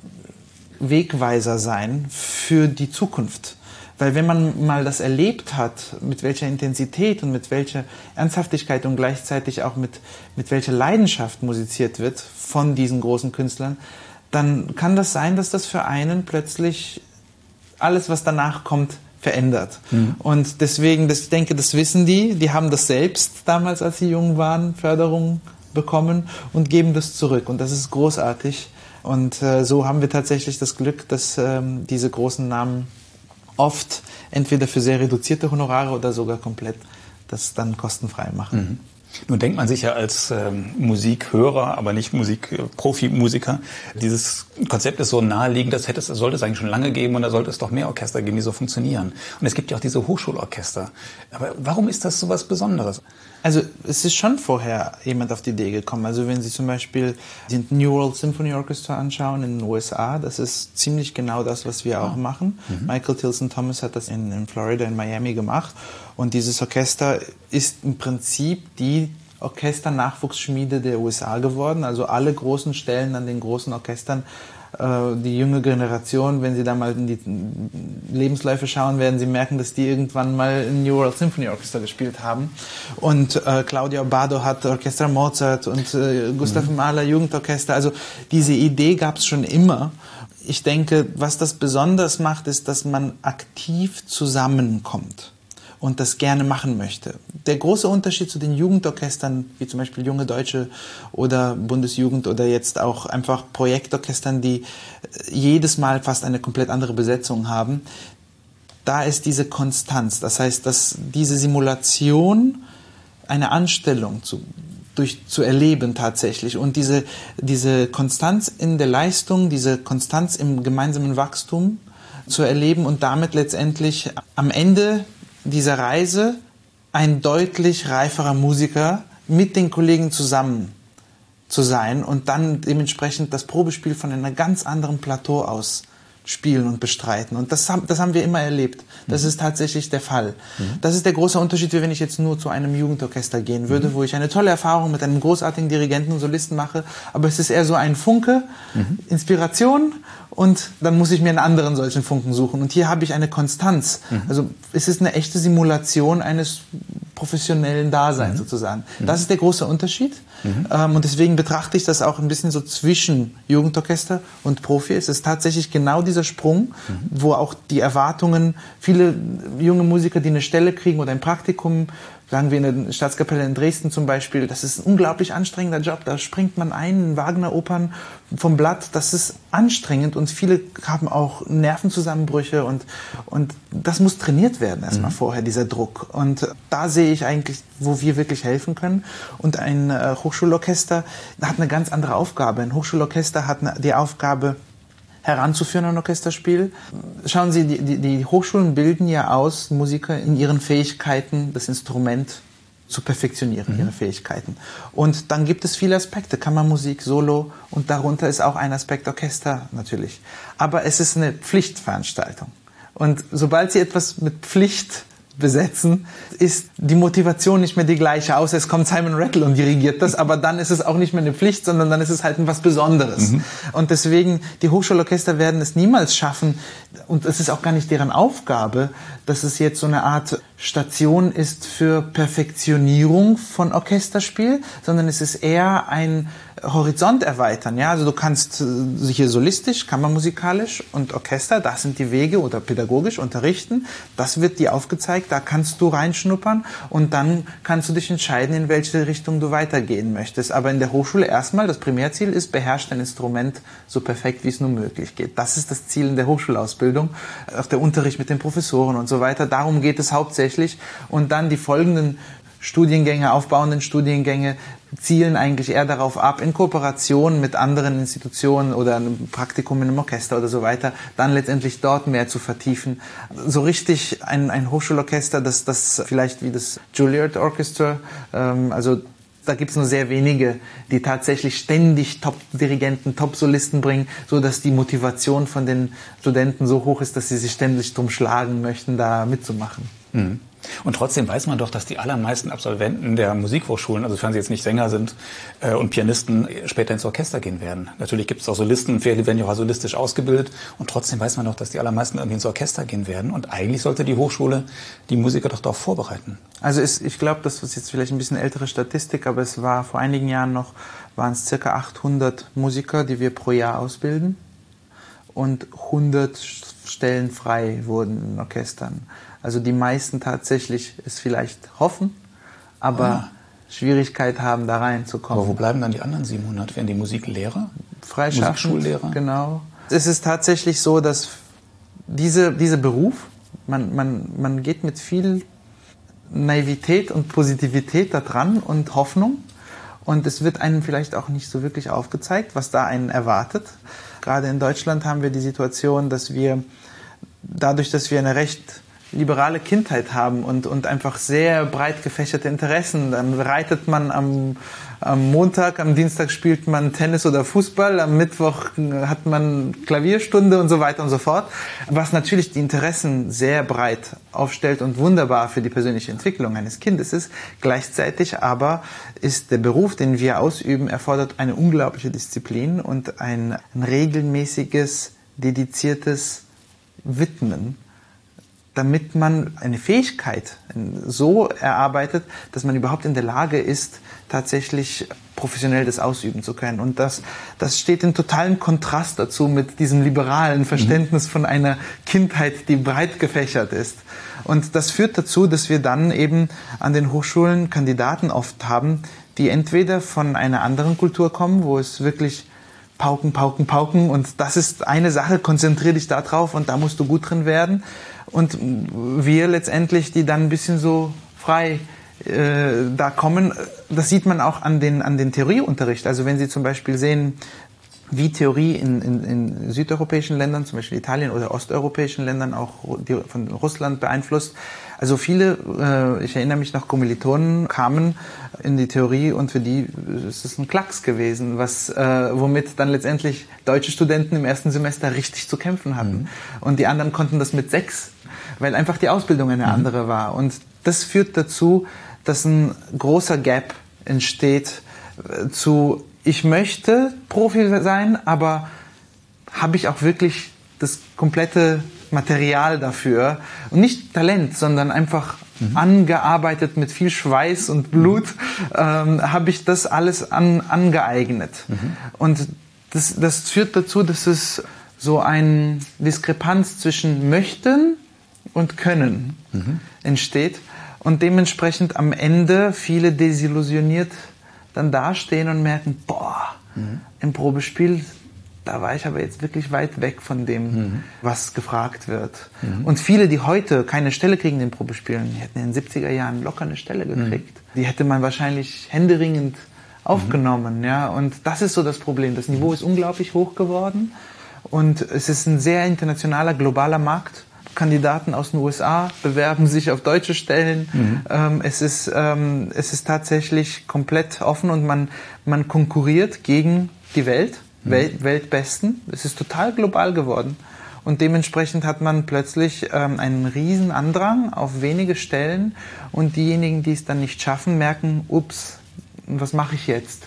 Wegweiser sein für die Zukunft. Weil wenn man mal das erlebt hat, mit welcher Intensität und mit welcher Ernsthaftigkeit und gleichzeitig auch mit, mit welcher Leidenschaft musiziert wird von diesen großen Künstlern, dann kann das sein, dass das für einen plötzlich alles, was danach kommt, verändert. Mhm. Und deswegen, das, ich denke, das wissen die, die haben das selbst damals, als sie jung waren, Förderung bekommen und geben das zurück. Und das ist großartig. Und äh, so haben wir tatsächlich das Glück, dass ähm, diese großen Namen oft entweder für sehr reduzierte Honorare oder sogar komplett das dann kostenfrei machen. Mhm. Nun denkt man sich ja als ähm, Musikhörer, aber nicht Musik-Profi-Musiker, dieses Konzept ist so naheliegend, das hätte es, sollte es eigentlich schon lange geben und da sollte es doch mehr Orchester geben, die so funktionieren. Und es gibt ja auch diese Hochschulorchester. Aber warum ist das so was Besonderes? Also es ist schon vorher jemand auf die Idee gekommen. Also wenn Sie zum Beispiel die New World Symphony Orchestra anschauen in den U S A, das ist ziemlich genau das, was wir auch machen. Mhm. Michael Tilson Thomas hat das in, in Florida, in Miami gemacht. Und dieses Orchester ist im Prinzip die Orchesternachwuchsschmiede der U S A geworden. Also alle großen Stellen an den großen Orchestern, die junge Generation, wenn Sie da mal in die Lebensläufe schauen, werden Sie merken, dass die irgendwann mal in New World Symphony Orchestra gespielt haben. Und äh, Claudia Abbado hat Orchester Mozart und äh, Gustav mhm. Mahler Jugendorchester. Also diese Idee gab es schon immer. Ich denke, was das besonders macht, ist, dass man aktiv zusammenkommt und das gerne machen möchte. Der große Unterschied zu den Jugendorchestern, wie zum Beispiel Junge Deutsche oder Bundesjugend oder jetzt auch einfach Projektorchestern, die jedes Mal fast eine komplett andere Besetzung haben, da ist diese Konstanz. Das heißt, dass diese Simulation eine Anstellung zu, durch, zu erleben tatsächlich und diese, diese Konstanz in der Leistung, diese Konstanz im gemeinsamen Wachstum zu erleben und damit letztendlich am Ende dieser Reise ein deutlich reiferer Musiker mit den Kollegen zusammen zu sein und dann dementsprechend das Probespiel von einer ganz anderen Plateau aus spielen und bestreiten. Und das haben, das haben wir immer erlebt. Das mhm. ist tatsächlich der Fall. Mhm. Das ist der große Unterschied, wie wenn ich jetzt nur zu einem Jugendorchester gehen würde, mhm. wo ich eine tolle Erfahrung mit einem großartigen Dirigenten und Solisten mache, aber es ist eher so ein Funke, mhm. Inspiration, und dann muss ich mir einen anderen solchen Funken suchen. Und hier habe ich eine Konstanz. Mhm. Also es ist eine echte Simulation eines professionellen Daseins mhm. sozusagen. Mhm. Das ist der große Unterschied. Mhm. Ähm, und deswegen betrachte ich das auch ein bisschen so zwischen Jugendorchester und Profi. Es ist tatsächlich genau dieser Sprung, mhm. wo auch die Erwartungen, viele junge Musiker, die eine Stelle kriegen oder ein Praktikum, sagen wir in der Staatskapelle in Dresden zum Beispiel, das ist ein unglaublich anstrengender Job. Da springt man ein in Wagner-Opern vom Blatt. Das ist anstrengend und viele haben auch Nervenzusammenbrüche und, und das muss trainiert werden erstmal mhm. vorher, dieser Druck. Und da sehe ich eigentlich, wo wir wirklich helfen können. Und ein äh, Hochschulorchester hat eine ganz andere Aufgabe. Ein Hochschulorchester hat eine, die Aufgabe, heranzuführen an ein Orchesterspiel. Schauen Sie, die, die, die Hochschulen bilden ja aus, Musiker in ihren Fähigkeiten, das Instrument zu perfektionieren, mhm. ihre Fähigkeiten. Und dann gibt es viele Aspekte, Kammermusik, Solo, und darunter ist auch ein Aspekt Orchester natürlich. Aber es ist eine Pflichtveranstaltung. Und sobald Sie etwas mit Pflicht besetzen, ist die Motivation nicht mehr die gleiche, außer es kommt Simon Rattle und dirigiert das, aber dann ist es auch nicht mehr eine Pflicht, sondern dann ist es halt etwas Besonderes. Mhm. Und deswegen, die Hochschulorchester werden es niemals schaffen, und es ist auch gar nicht deren Aufgabe, dass es jetzt so eine Art Station ist für Perfektionierung von Orchesterspiel, sondern es ist eher ein Horizont erweitern. Ja? Also du kannst hier solistisch, kammermusikalisch und Orchester, das sind die Wege, oder pädagogisch unterrichten, das wird dir aufgezeigt, da kannst du reinschnuppern und dann kannst du dich entscheiden, in welche Richtung du weitergehen möchtest. Aber in der Hochschule erstmal, das Primärziel ist, beherrscht dein Instrument so perfekt, wie es nur möglich geht. Das ist das Ziel in der Hochschulausbildung, auch der Unterricht mit den Professoren und so weiter. Darum geht es hauptsächlich. Und dann die folgenden Studiengänge, aufbauenden Studiengänge zielen eigentlich eher darauf ab, in Kooperation mit anderen Institutionen oder einem Praktikum in einem Orchester oder so weiter, dann letztendlich dort mehr zu vertiefen. So richtig ein, ein Hochschulorchester, das, das vielleicht wie das Juilliard Orchestra, ähm, also da gibt es nur sehr wenige, die tatsächlich ständig Top-Dirigenten, Top-Solisten bringen, so dass die Motivation von den Studenten so hoch ist, dass sie sich ständig drum schlagen möchten, da mitzumachen. Mhm. Und trotzdem weiß man doch, dass die allermeisten Absolventen der Musikhochschulen, also wenn sie jetzt nicht Sänger sind äh, und Pianisten, später ins Orchester gehen werden. Natürlich gibt es auch Solisten, viele werden ja auch solistisch ausgebildet, und trotzdem weiß man doch, dass die allermeisten irgendwie ins Orchester gehen werden. Und eigentlich sollte die Hochschule die Musiker doch darauf vorbereiten. Also es, ich glaube, das ist jetzt vielleicht ein bisschen ältere Statistik, aber es war vor einigen Jahren noch, waren es circa achthundert Musiker, die wir pro Jahr ausbilden, und hundert Stellen frei wurden in Orchestern. Also die meisten tatsächlich es vielleicht hoffen, aber ah. Schwierigkeit haben, da reinzukommen. Aber wo bleiben dann die anderen siebenhundert? Werden die Musiklehrer? Freischaffend, Musikschullehrer? Genau. Es ist tatsächlich so, dass diese, dieser Beruf, man, man, man geht mit viel Naivität und Positivität da dran und Hoffnung. Und es wird einem vielleicht auch nicht so wirklich aufgezeigt, was da einen erwartet. Gerade in Deutschland haben wir die Situation, dass wir dadurch, dass wir eine recht liberale Kindheit haben und, und einfach sehr breit gefächerte Interessen. Dann reitet man am, am Montag, am Dienstag spielt man Tennis oder Fußball, am Mittwoch hat man Klavierstunde und so weiter und so fort. Was natürlich die Interessen sehr breit aufstellt und wunderbar für die persönliche Entwicklung eines Kindes ist. Gleichzeitig aber ist der Beruf, den wir ausüben, erfordert eine unglaubliche Disziplin und ein, ein regelmäßiges, dediziertes Widmen, damit man eine Fähigkeit so erarbeitet, dass man überhaupt in der Lage ist, tatsächlich professionell das ausüben zu können. Und das, das steht in totalem Kontrast dazu mit diesem liberalen Verständnis von einer Kindheit, die breit gefächert ist. Und das führt dazu, dass wir dann eben an den Hochschulen Kandidaten oft haben, die entweder von einer anderen Kultur kommen, wo es wirklich Pauken, Pauken, Pauken, und das ist eine Sache, konzentrier dich da drauf und da musst du gut drin werden. Und wir letztendlich, die dann ein bisschen so frei äh, da kommen, das sieht man auch an den, an den Theorieunterricht. Also wenn Sie zum Beispiel sehen, wie Theorie in, in, in südeuropäischen Ländern, zum Beispiel Italien oder osteuropäischen Ländern, auch die von Russland beeinflusst. Also viele, äh, ich erinnere mich noch, Kommilitonen kamen in die Theorie und für die ist es ein Klacks gewesen, was, äh, womit dann letztendlich deutsche Studenten im ersten Semester richtig zu kämpfen hatten. Mhm. Und die anderen konnten das mit sechs, weil einfach die Ausbildung eine mhm. andere war. Und das führt dazu, dass ein großer Gap entsteht äh, zu ich möchte Profi sein, aber habe ich auch wirklich das komplette Material dafür? Und nicht Talent, sondern einfach mhm. angearbeitet mit viel Schweiß und Blut, mhm. ähm, habe ich das alles an, angeeignet. Mhm. Und das, das führt dazu, dass es so eine Diskrepanz zwischen möchten und können mhm. entsteht. Und dementsprechend am Ende viele desillusioniert dann dastehen und merken, boah, mhm. im Probespiel, da war ich aber jetzt wirklich weit weg von dem, mhm. was gefragt wird. Mhm. Und viele, die heute keine Stelle kriegen in den Probespielen, die hätten in den siebziger Jahren locker eine Stelle gekriegt. Mhm. Die hätte man wahrscheinlich händeringend aufgenommen. Mhm. Ja? Und das ist so das Problem. Das Niveau ist unglaublich hoch geworden und es ist ein sehr internationaler, globaler Markt. Kandidaten aus den U S A bewerben sich auf deutsche Stellen. Mhm. Ähm, es ist, ähm, es ist tatsächlich komplett offen und man, man konkurriert gegen die Welt, mhm. Welt, Weltbesten. Es ist total global geworden. Und dementsprechend hat man plötzlich ähm, einen riesen Andrang auf wenige Stellen und diejenigen, die es dann nicht schaffen, merken, ups, was mache ich jetzt?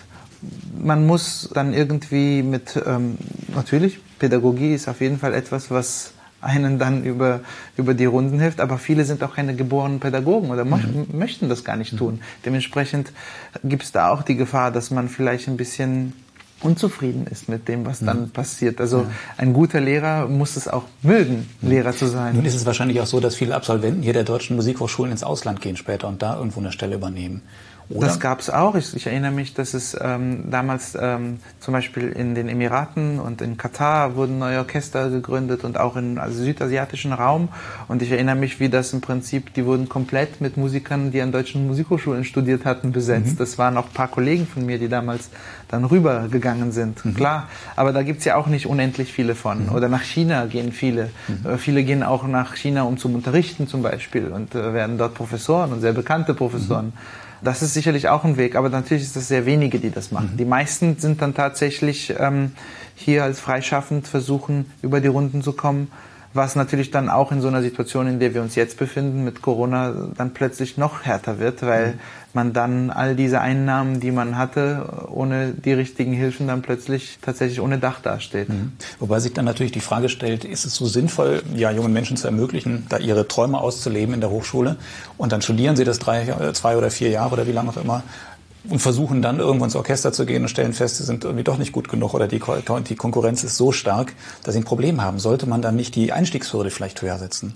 Man muss dann irgendwie mit, ähm, natürlich, Pädagogie ist auf jeden Fall etwas, was einen dann über, über die Runden hilft, aber viele sind auch keine geborenen Pädagogen oder mhm. möchten das gar nicht tun. Dementsprechend gibt es da auch die Gefahr, dass man vielleicht ein bisschen unzufrieden ist mit dem, was dann mhm. passiert. Also ja. ein guter Lehrer muss es auch mögen, mhm. Lehrer zu sein. Nun ist es wahrscheinlich auch so, dass viele Absolventen hier der deutschen Musikhochschulen ins Ausland gehen später und da irgendwo eine Stelle übernehmen. Oder? Das gab es auch. Ich, ich erinnere mich, dass es ähm, damals ähm, zum Beispiel in den Emiraten und in Katar wurden neue Orchester gegründet und auch im also südasiatischen Raum. Und ich erinnere mich, wie das im Prinzip, die wurden komplett mit Musikern, die an deutschen Musikhochschulen studiert hatten, besetzt. Mhm. Das waren auch ein paar Kollegen von mir, die damals dann rübergegangen sind. Mhm. Klar, aber da gibt's ja auch nicht unendlich viele von. Mhm. Oder nach China gehen viele. Mhm. Äh, viele gehen auch nach China, um zu unterrichten zum Beispiel und äh, werden dort Professoren und sehr bekannte Professoren. Mhm. Das ist sicherlich auch ein Weg, aber natürlich ist das sehr wenige, die das machen. Mhm. Die meisten sind dann tatsächlich ähm, hier als freischaffend versuchen, über die Runden zu kommen, was natürlich dann auch in so einer Situation, in der wir uns jetzt befinden, mit Corona, dann plötzlich noch härter wird, weil mhm. man dann all diese Einnahmen, die man hatte, ohne die richtigen Hilfen dann plötzlich tatsächlich ohne Dach dasteht. Mhm. Wobei sich dann natürlich die Frage stellt, ist es so sinnvoll, ja, jungen Menschen zu ermöglichen, da ihre Träume auszuleben in der Hochschule und dann studieren sie das drei, zwei oder vier Jahre oder wie lange auch immer und versuchen dann irgendwo ins Orchester zu gehen und stellen fest, sie sind irgendwie doch nicht gut genug oder die, die Konkurrenz ist so stark, dass sie ein Problem haben. Sollte man dann nicht die Einstiegshürde vielleicht höher setzen?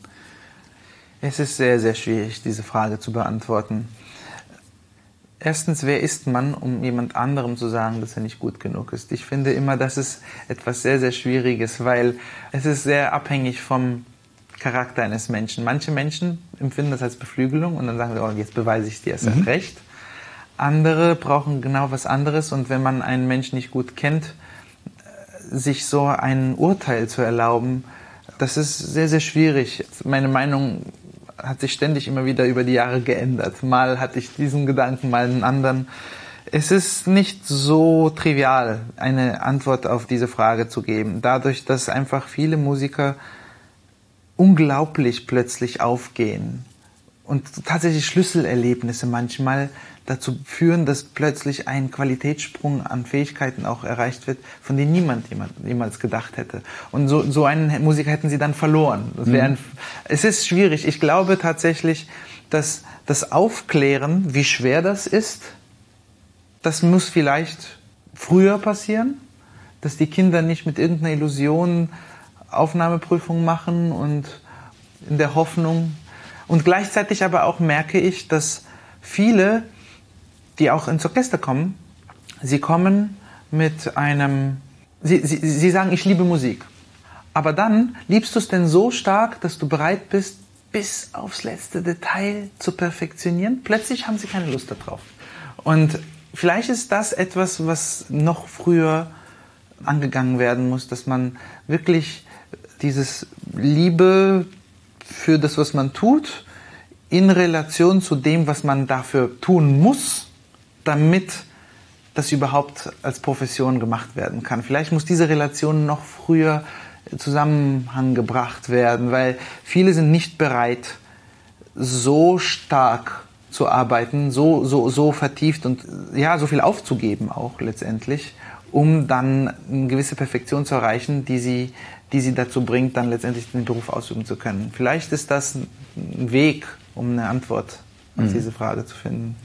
Es ist sehr, sehr schwierig, diese Frage zu beantworten. Erstens, wer ist man, um jemand anderem zu sagen, dass er nicht gut genug ist? Ich finde immer, das ist etwas sehr, sehr Schwieriges, weil es ist sehr abhängig vom Charakter eines Menschen. Manche Menschen empfinden das als Beflügelung und dann sagen sie, oh, jetzt beweise ich dir erst mhm. recht. Andere brauchen genau was anderes und wenn man einen Menschen nicht gut kennt, sich so ein Urteil zu erlauben, das ist sehr, sehr schwierig. Meine Meinung hat sich ständig immer wieder über die Jahre geändert. Mal hatte ich diesen Gedanken, mal einen anderen. Es ist nicht so trivial, eine Antwort auf diese Frage zu geben. Dadurch, dass einfach viele Musiker unglaublich plötzlich aufgehen und tatsächlich Schlüsselerlebnisse manchmal dazu führen, dass plötzlich ein Qualitätssprung an Fähigkeiten auch erreicht wird, von denen niemand jemals gedacht hätte. Und so, so einen Musiker hätten sie dann verloren. Das wäre ein, es ist schwierig. Ich glaube tatsächlich, dass das Aufklären, wie schwer das ist, das muss vielleicht früher passieren, dass die Kinder nicht mit irgendeiner Illusion Aufnahmeprüfung machen und in der Hoffnung. Und gleichzeitig aber auch merke ich, dass viele, die auch ins Orchester kommen, sie kommen mit einem, sie, sie, sie sagen, ich liebe Musik. Aber dann liebst du es denn so stark, dass du bereit bist, bis aufs letzte Detail zu perfektionieren. Plötzlich haben sie keine Lust darauf. Und vielleicht ist das etwas, was noch früher angegangen werden muss, dass man wirklich dieses Liebe für das, was man tut, in Relation zu dem, was man dafür tun muss, damit das überhaupt als Profession gemacht werden kann. Vielleicht muss diese Relation noch früher in Zusammenhang gebracht werden, weil viele sind nicht bereit, so stark zu arbeiten, so, so, so vertieft und ja, so viel aufzugeben auch letztendlich, um dann eine gewisse Perfektion zu erreichen, die sie, die sie dazu bringt, dann letztendlich den Beruf ausüben zu können. Vielleicht ist das ein Weg, um eine Antwort auf mhm. diese Frage zu finden.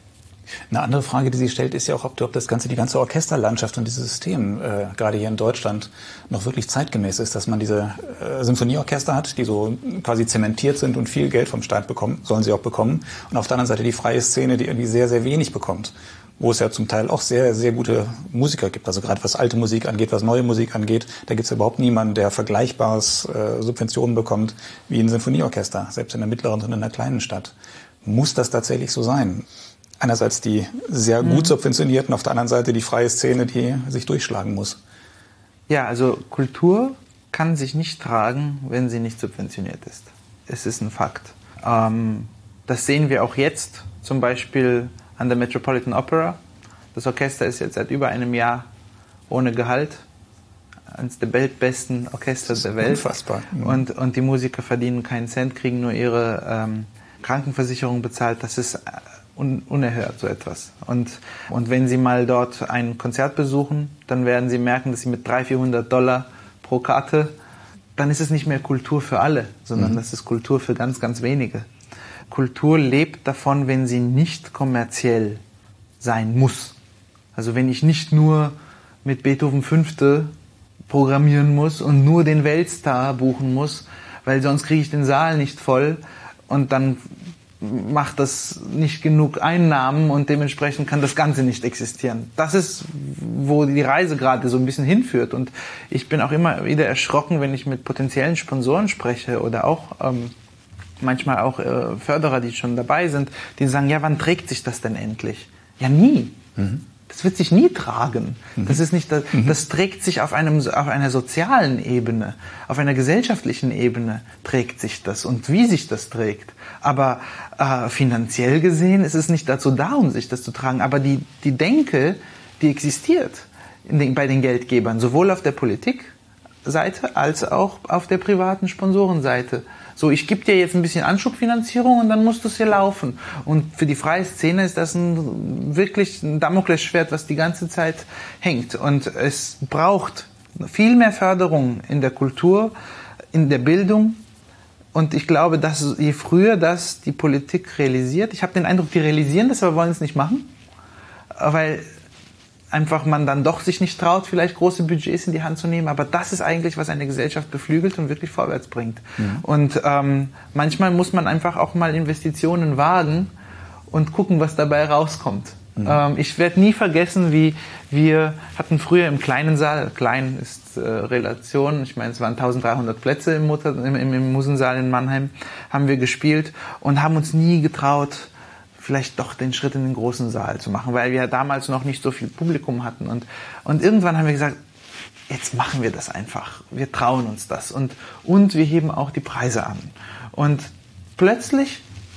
Eine andere Frage, die sie stellt, ist ja auch, ob, ob das Ganze, die ganze Orchesterlandschaft und dieses System, äh, gerade hier in Deutschland, noch wirklich zeitgemäß ist, dass man diese äh, Symphonieorchester hat, die so quasi zementiert sind und viel Geld vom Staat bekommen, sollen sie auch bekommen. Und auf der anderen Seite die freie Szene, die irgendwie sehr, sehr wenig bekommt, wo es ja zum Teil auch sehr, sehr gute Musiker gibt. Also gerade was alte Musik angeht, was neue Musik angeht, da gibt es überhaupt niemanden, der vergleichbares äh, Subventionen bekommt wie ein Symphonieorchester, selbst in der mittleren und in der kleinen Stadt. Muss das tatsächlich so sein? Einerseits die sehr gut subventionierten, auf der anderen Seite die freie Szene, die sich durchschlagen muss. Ja, also Kultur kann sich nicht tragen, wenn sie nicht subventioniert ist. Es ist ein Fakt. Ähm, das sehen wir auch jetzt, zum Beispiel an der Metropolitan Opera. Das Orchester ist jetzt seit über einem Jahr ohne Gehalt. Eines der weltbesten Orchester der Welt. Unfassbar. Mhm. Und, und die Musiker verdienen keinen Cent, kriegen nur ihre ähm, Krankenversicherung bezahlt. Das ist Un- unerhört, so etwas. Und, und wenn Sie mal dort ein Konzert besuchen, dann werden Sie merken, dass Sie mit dreihundert, vierhundert Dollar pro Karte, dann ist es nicht mehr Kultur für alle, sondern mhm. das ist Kultur für ganz, ganz wenige. Kultur lebt davon, wenn sie nicht kommerziell sein muss. Also wenn ich nicht nur mit Beethoven Fünfte programmieren muss und nur den Weltstar buchen muss, weil sonst kriege ich den Saal nicht voll und dann macht das nicht genug Einnahmen und dementsprechend kann das Ganze nicht existieren. Das ist, wo die Reise gerade so ein bisschen hinführt. Und ich bin auch immer wieder erschrocken, wenn ich mit potenziellen Sponsoren spreche oder auch ähm, manchmal auch äh, Förderer, die schon dabei sind, die sagen, ja, wann trägt sich das denn endlich? Ja, nie. Mhm. Das wird sich nie tragen. Mhm. Das ist nicht, das, mhm. das trägt sich auf einem, auf einer sozialen Ebene, auf einer gesellschaftlichen Ebene trägt sich das und wie sich das trägt. Aber äh, finanziell gesehen ist es nicht dazu da, um sich das zu tragen. Aber die, die Denke, die existiert in den, bei den Geldgebern, sowohl auf der Politikseite als auch auf der privaten Sponsorenseite. So, ich gebe dir jetzt ein bisschen Anschubfinanzierung und dann musst du es hier laufen. Und für die freie Szene ist das ein, wirklich ein Damoklesschwert, was die ganze Zeit hängt. Und es braucht viel mehr Förderung in der Kultur, in der Bildung. Und ich glaube, dass je früher das die Politik realisiert, ich habe den Eindruck, die realisieren das, aber wollen es nicht machen, weil einfach man dann doch sich nicht traut, vielleicht große Budgets in die Hand zu nehmen. Aber das ist eigentlich, was eine Gesellschaft beflügelt und wirklich vorwärts bringt. Mhm. Und ähm, manchmal muss man einfach auch mal Investitionen wagen und gucken, was dabei rauskommt. Mhm. Ähm, ich werde nie vergessen, wie wir hatten früher im kleinen Saal, klein ist äh, Relation, ich meine, es waren eintausenddreihundert Plätze im, Mutter, im, im, im Musensaal in Mannheim, haben wir gespielt und haben uns nie getraut, vielleicht doch den Schritt in den großen Saal zu machen, weil wir damals noch nicht so viel Publikum hatten. Und, und irgendwann haben wir gesagt, jetzt machen wir das einfach. Wir trauen uns das. Und, und wir heben auch die Preise an. Und plötzlich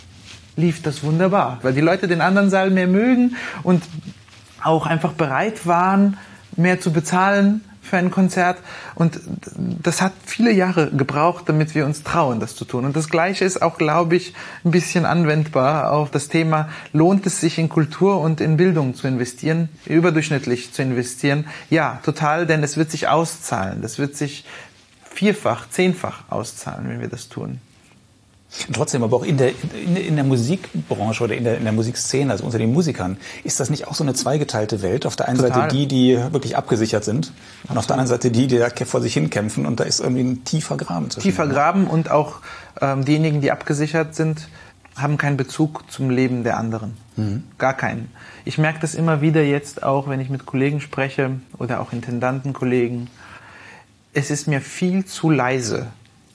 lief das wunderbar, weil die Leute den anderen Saal mehr mögen und auch einfach bereit waren, mehr zu bezahlen für ein Konzert. Und das hat viele Jahre gebraucht, damit wir uns trauen, das zu tun. Und das Gleiche ist auch, glaube ich, ein bisschen anwendbar auf das Thema, lohnt es sich in Kultur und in Bildung zu investieren, überdurchschnittlich zu investieren? Ja, total, denn es wird sich auszahlen. Das wird sich vierfach, zehnfach auszahlen, wenn wir das tun. Trotzdem, aber auch in der, in, in der Musikbranche oder in der, in der Musikszene, also unter den Musikern, ist das nicht auch so eine zweigeteilte Welt? Auf der einen Total. Seite die, die wirklich abgesichert sind und Absolut. Auf der anderen Seite die, die da vor sich hin kämpfen und da ist irgendwie ein tiefer Graben zwischen. Tiefer Graben und auch ähm, diejenigen, die abgesichert sind, haben keinen Bezug zum Leben der anderen. Mhm. Gar keinen. Ich merke das immer wieder jetzt auch, wenn ich mit Kollegen spreche oder auch Intendantenkollegen. Es ist mir viel zu leise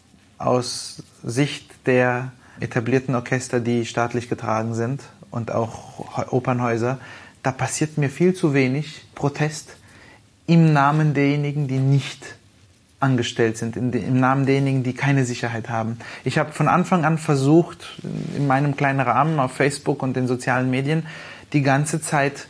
aus Sicht der etablierten Orchester, die staatlich getragen sind und auch Opernhäuser. Da passiert mir viel zu wenig Protest im Namen derjenigen, die nicht angestellt sind, in de, im Namen derjenigen, die keine Sicherheit haben. Ich habe von Anfang an versucht, in meinem kleinen Rahmen auf Facebook und den sozialen Medien, die ganze Zeit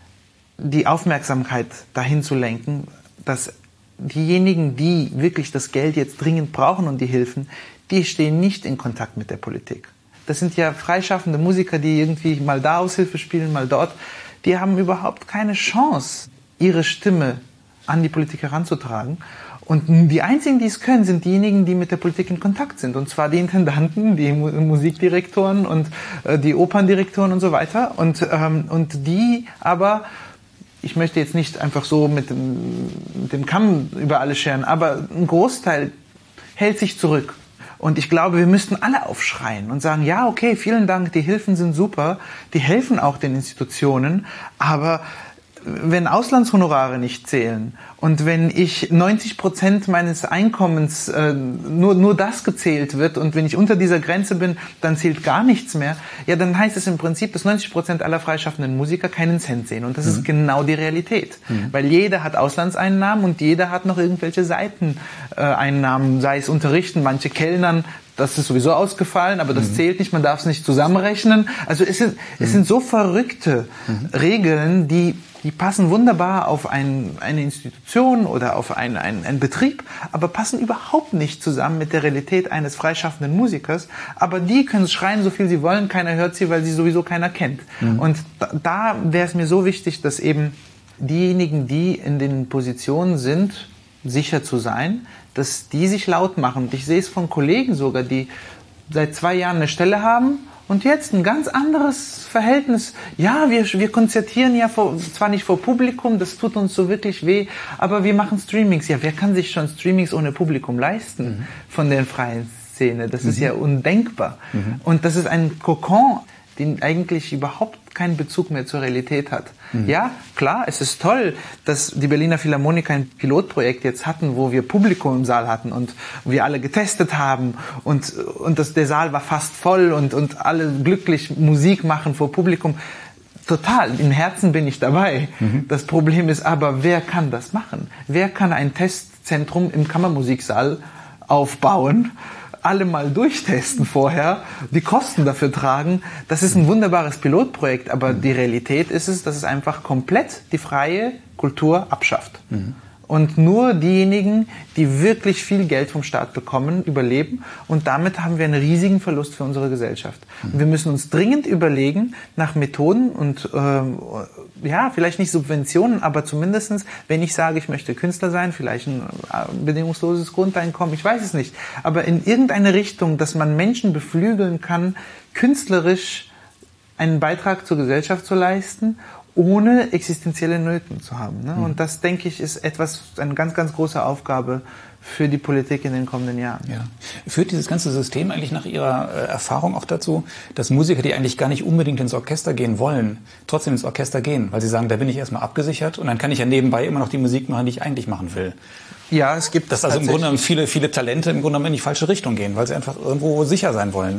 die Aufmerksamkeit dahin zu lenken, dass diejenigen, die wirklich das Geld jetzt dringend brauchen und die Hilfen, die stehen nicht in Kontakt mit der Politik. Das sind ja freischaffende Musiker, die irgendwie mal da Aushilfe spielen, mal dort. Die haben überhaupt keine Chance, ihre Stimme an die Politik heranzutragen. Und die einzigen, die es können, sind diejenigen, die mit der Politik in Kontakt sind. Und zwar die Intendanten, die Mu- Musikdirektoren und äh, die Operndirektoren und so weiter. Und, ähm, und die aber, ich möchte jetzt nicht einfach so mit dem, mit dem Kamm über alle scheren, aber ein Großteil hält sich zurück. Und ich glaube, wir müssten alle aufschreien und sagen, ja, okay, vielen Dank, die Hilfen sind super, die helfen auch den Institutionen, aber wenn Auslandshonorare nicht zählen und wenn ich neunzig Prozent meines Einkommens äh, nur nur das gezählt wird und wenn ich unter dieser Grenze bin, dann zählt gar nichts mehr, ja, dann heißt es im Prinzip, dass neunzig Prozent aller freischaffenden Musiker keinen Cent sehen. Und das mhm. ist genau die Realität. Mhm. Weil jeder hat Auslandseinnahmen und jeder hat noch irgendwelche Seiteneinnahmen, sei es Unterrichten, manche Kellnern. Das ist sowieso ausgefallen, aber das mhm. zählt nicht, man darf es nicht zusammenrechnen. Also es sind, mhm. es sind so verrückte mhm. Regeln, die, die passen wunderbar auf ein, eine Institution oder auf einen, einen, einen Betrieb, aber passen überhaupt nicht zusammen mit der Realität eines freischaffenden Musikers. Aber die können schreien, so viel sie wollen, keiner hört sie, weil sie sowieso keiner kennt. Mhm. Und da, da wäre es mir so wichtig, dass eben diejenigen, die in den Positionen sind, sicher zu sein, dass die sich laut machen. Und ich sehe es von Kollegen sogar, die seit zwei Jahren eine Stelle haben und jetzt ein ganz anderes Verhältnis. Ja, wir, wir konzertieren ja vor, zwar nicht vor Publikum, das tut uns so wirklich weh, aber wir machen Streamings. Ja, wer kann sich schon Streamings ohne Publikum leisten mhm. von der freien Szene? Das mhm. ist ja undenkbar. Mhm. Und das ist ein Kokon, den eigentlich überhaupt keinen Bezug mehr zur Realität hat. Mhm. Ja, klar, es ist toll, dass die Berliner Philharmoniker ein Pilotprojekt jetzt hatten, wo wir Publikum im Saal hatten und wir alle getestet haben und, und das, der Saal war fast voll und, und alle glücklich Musik machen vor Publikum. Total, im Herzen bin ich dabei. Mhm. Das Problem ist aber, wer kann das machen? Wer kann ein Testzentrum im Kammermusiksaal aufbauen? Alle mal durchtesten vorher, die Kosten dafür tragen. Das ist ein wunderbares Pilotprojekt, aber die Realität ist es, dass es einfach komplett die freie Kultur abschafft. Mhm. Und nur diejenigen, die wirklich viel Geld vom Staat bekommen, überleben. Und damit haben wir einen riesigen Verlust für unsere Gesellschaft. Mhm. Und wir müssen uns dringend überlegen nach Methoden und ähm, ja, vielleicht nicht Subventionen, aber zumindestens, wenn ich sage, ich möchte Künstler sein, vielleicht ein bedingungsloses Grundeinkommen, ich weiß es nicht. Aber in irgendeine Richtung, dass man Menschen beflügeln kann, künstlerisch einen Beitrag zur Gesellschaft zu leisten, ohne existenzielle Nöte zu haben. Ne? Mhm. Und das, denke ich, ist etwas, eine ganz, ganz große Aufgabe für die Politik in den kommenden Jahren. Ja. Führt dieses ganze System eigentlich nach Ihrer äh, Erfahrung auch dazu, dass Musiker, die eigentlich gar nicht unbedingt ins Orchester gehen wollen, trotzdem ins Orchester gehen? Weil sie sagen, da bin ich erstmal abgesichert und dann kann ich ja nebenbei immer noch die Musik machen, die ich eigentlich machen will. Ja, es gibt... Dass also im Grunde genommen viele, viele Talente im Grunde genommen in die falsche Richtung gehen, weil sie einfach irgendwo sicher sein wollen.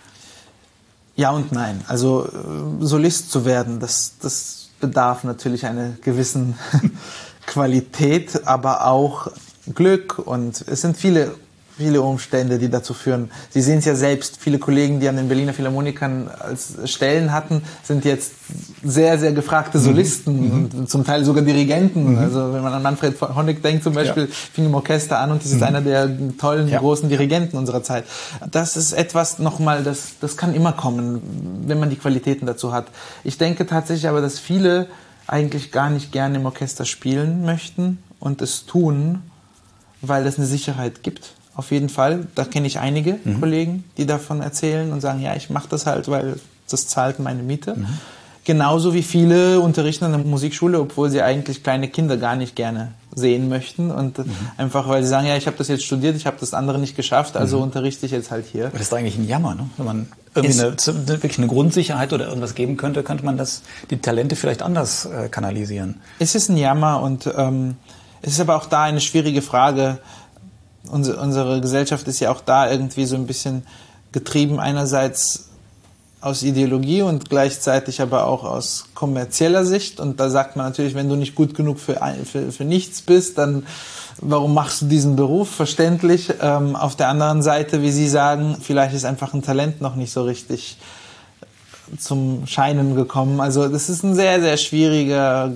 Ja und nein. Also Solist zu werden, das, das bedarf natürlich einer gewissen Qualität, aber auch Glück. Und es sind viele, viele Umstände, die dazu führen. Sie sehen es ja selbst, viele Kollegen, die an den Berliner Philharmonikern als Stellen hatten, sind jetzt sehr, sehr gefragte Solisten mhm. und zum Teil sogar Dirigenten. Mhm. Also wenn man an Manfred Honeck denkt zum Beispiel, ja. fing im Orchester an und das ist mhm. einer der tollen, ja. großen Dirigenten unserer Zeit. Das ist etwas nochmal, das, das kann immer kommen, wenn man die Qualitäten dazu hat. Ich denke tatsächlich aber, dass viele eigentlich gar nicht gerne im Orchester spielen möchten und es tun, weil es eine Sicherheit gibt. Auf jeden Fall. Da kenne ich einige mhm. Kollegen, die davon erzählen und sagen, ja, ich mache das halt, weil das zahlt meine Miete. Mhm. Genauso wie viele unterrichten an der Musikschule, obwohl sie eigentlich kleine Kinder gar nicht gerne sehen möchten. Und mhm. einfach, weil sie sagen, ja, ich habe das jetzt studiert, ich habe das andere nicht geschafft, also mhm. unterrichte ich jetzt halt hier. Das ist eigentlich ein Jammer, ne? Wenn man irgendwie eine, wirklich eine Grundsicherheit oder irgendwas geben könnte, könnte man das, die Talente vielleicht anders äh, kanalisieren. Es ist ein Jammer und ähm, es ist aber auch da eine schwierige Frage. Unsere, unsere Gesellschaft ist ja auch da irgendwie so ein bisschen getrieben einerseits aus Ideologie und gleichzeitig aber auch aus kommerzieller Sicht. Und da sagt man natürlich, wenn du nicht gut genug für, für, für nichts bist, dann warum machst du diesen Beruf? Verständlich. Ähm, auf der anderen Seite, wie Sie sagen, vielleicht ist einfach ein Talent noch nicht so richtig zum Scheinen gekommen. Also das ist ein sehr, sehr schwieriger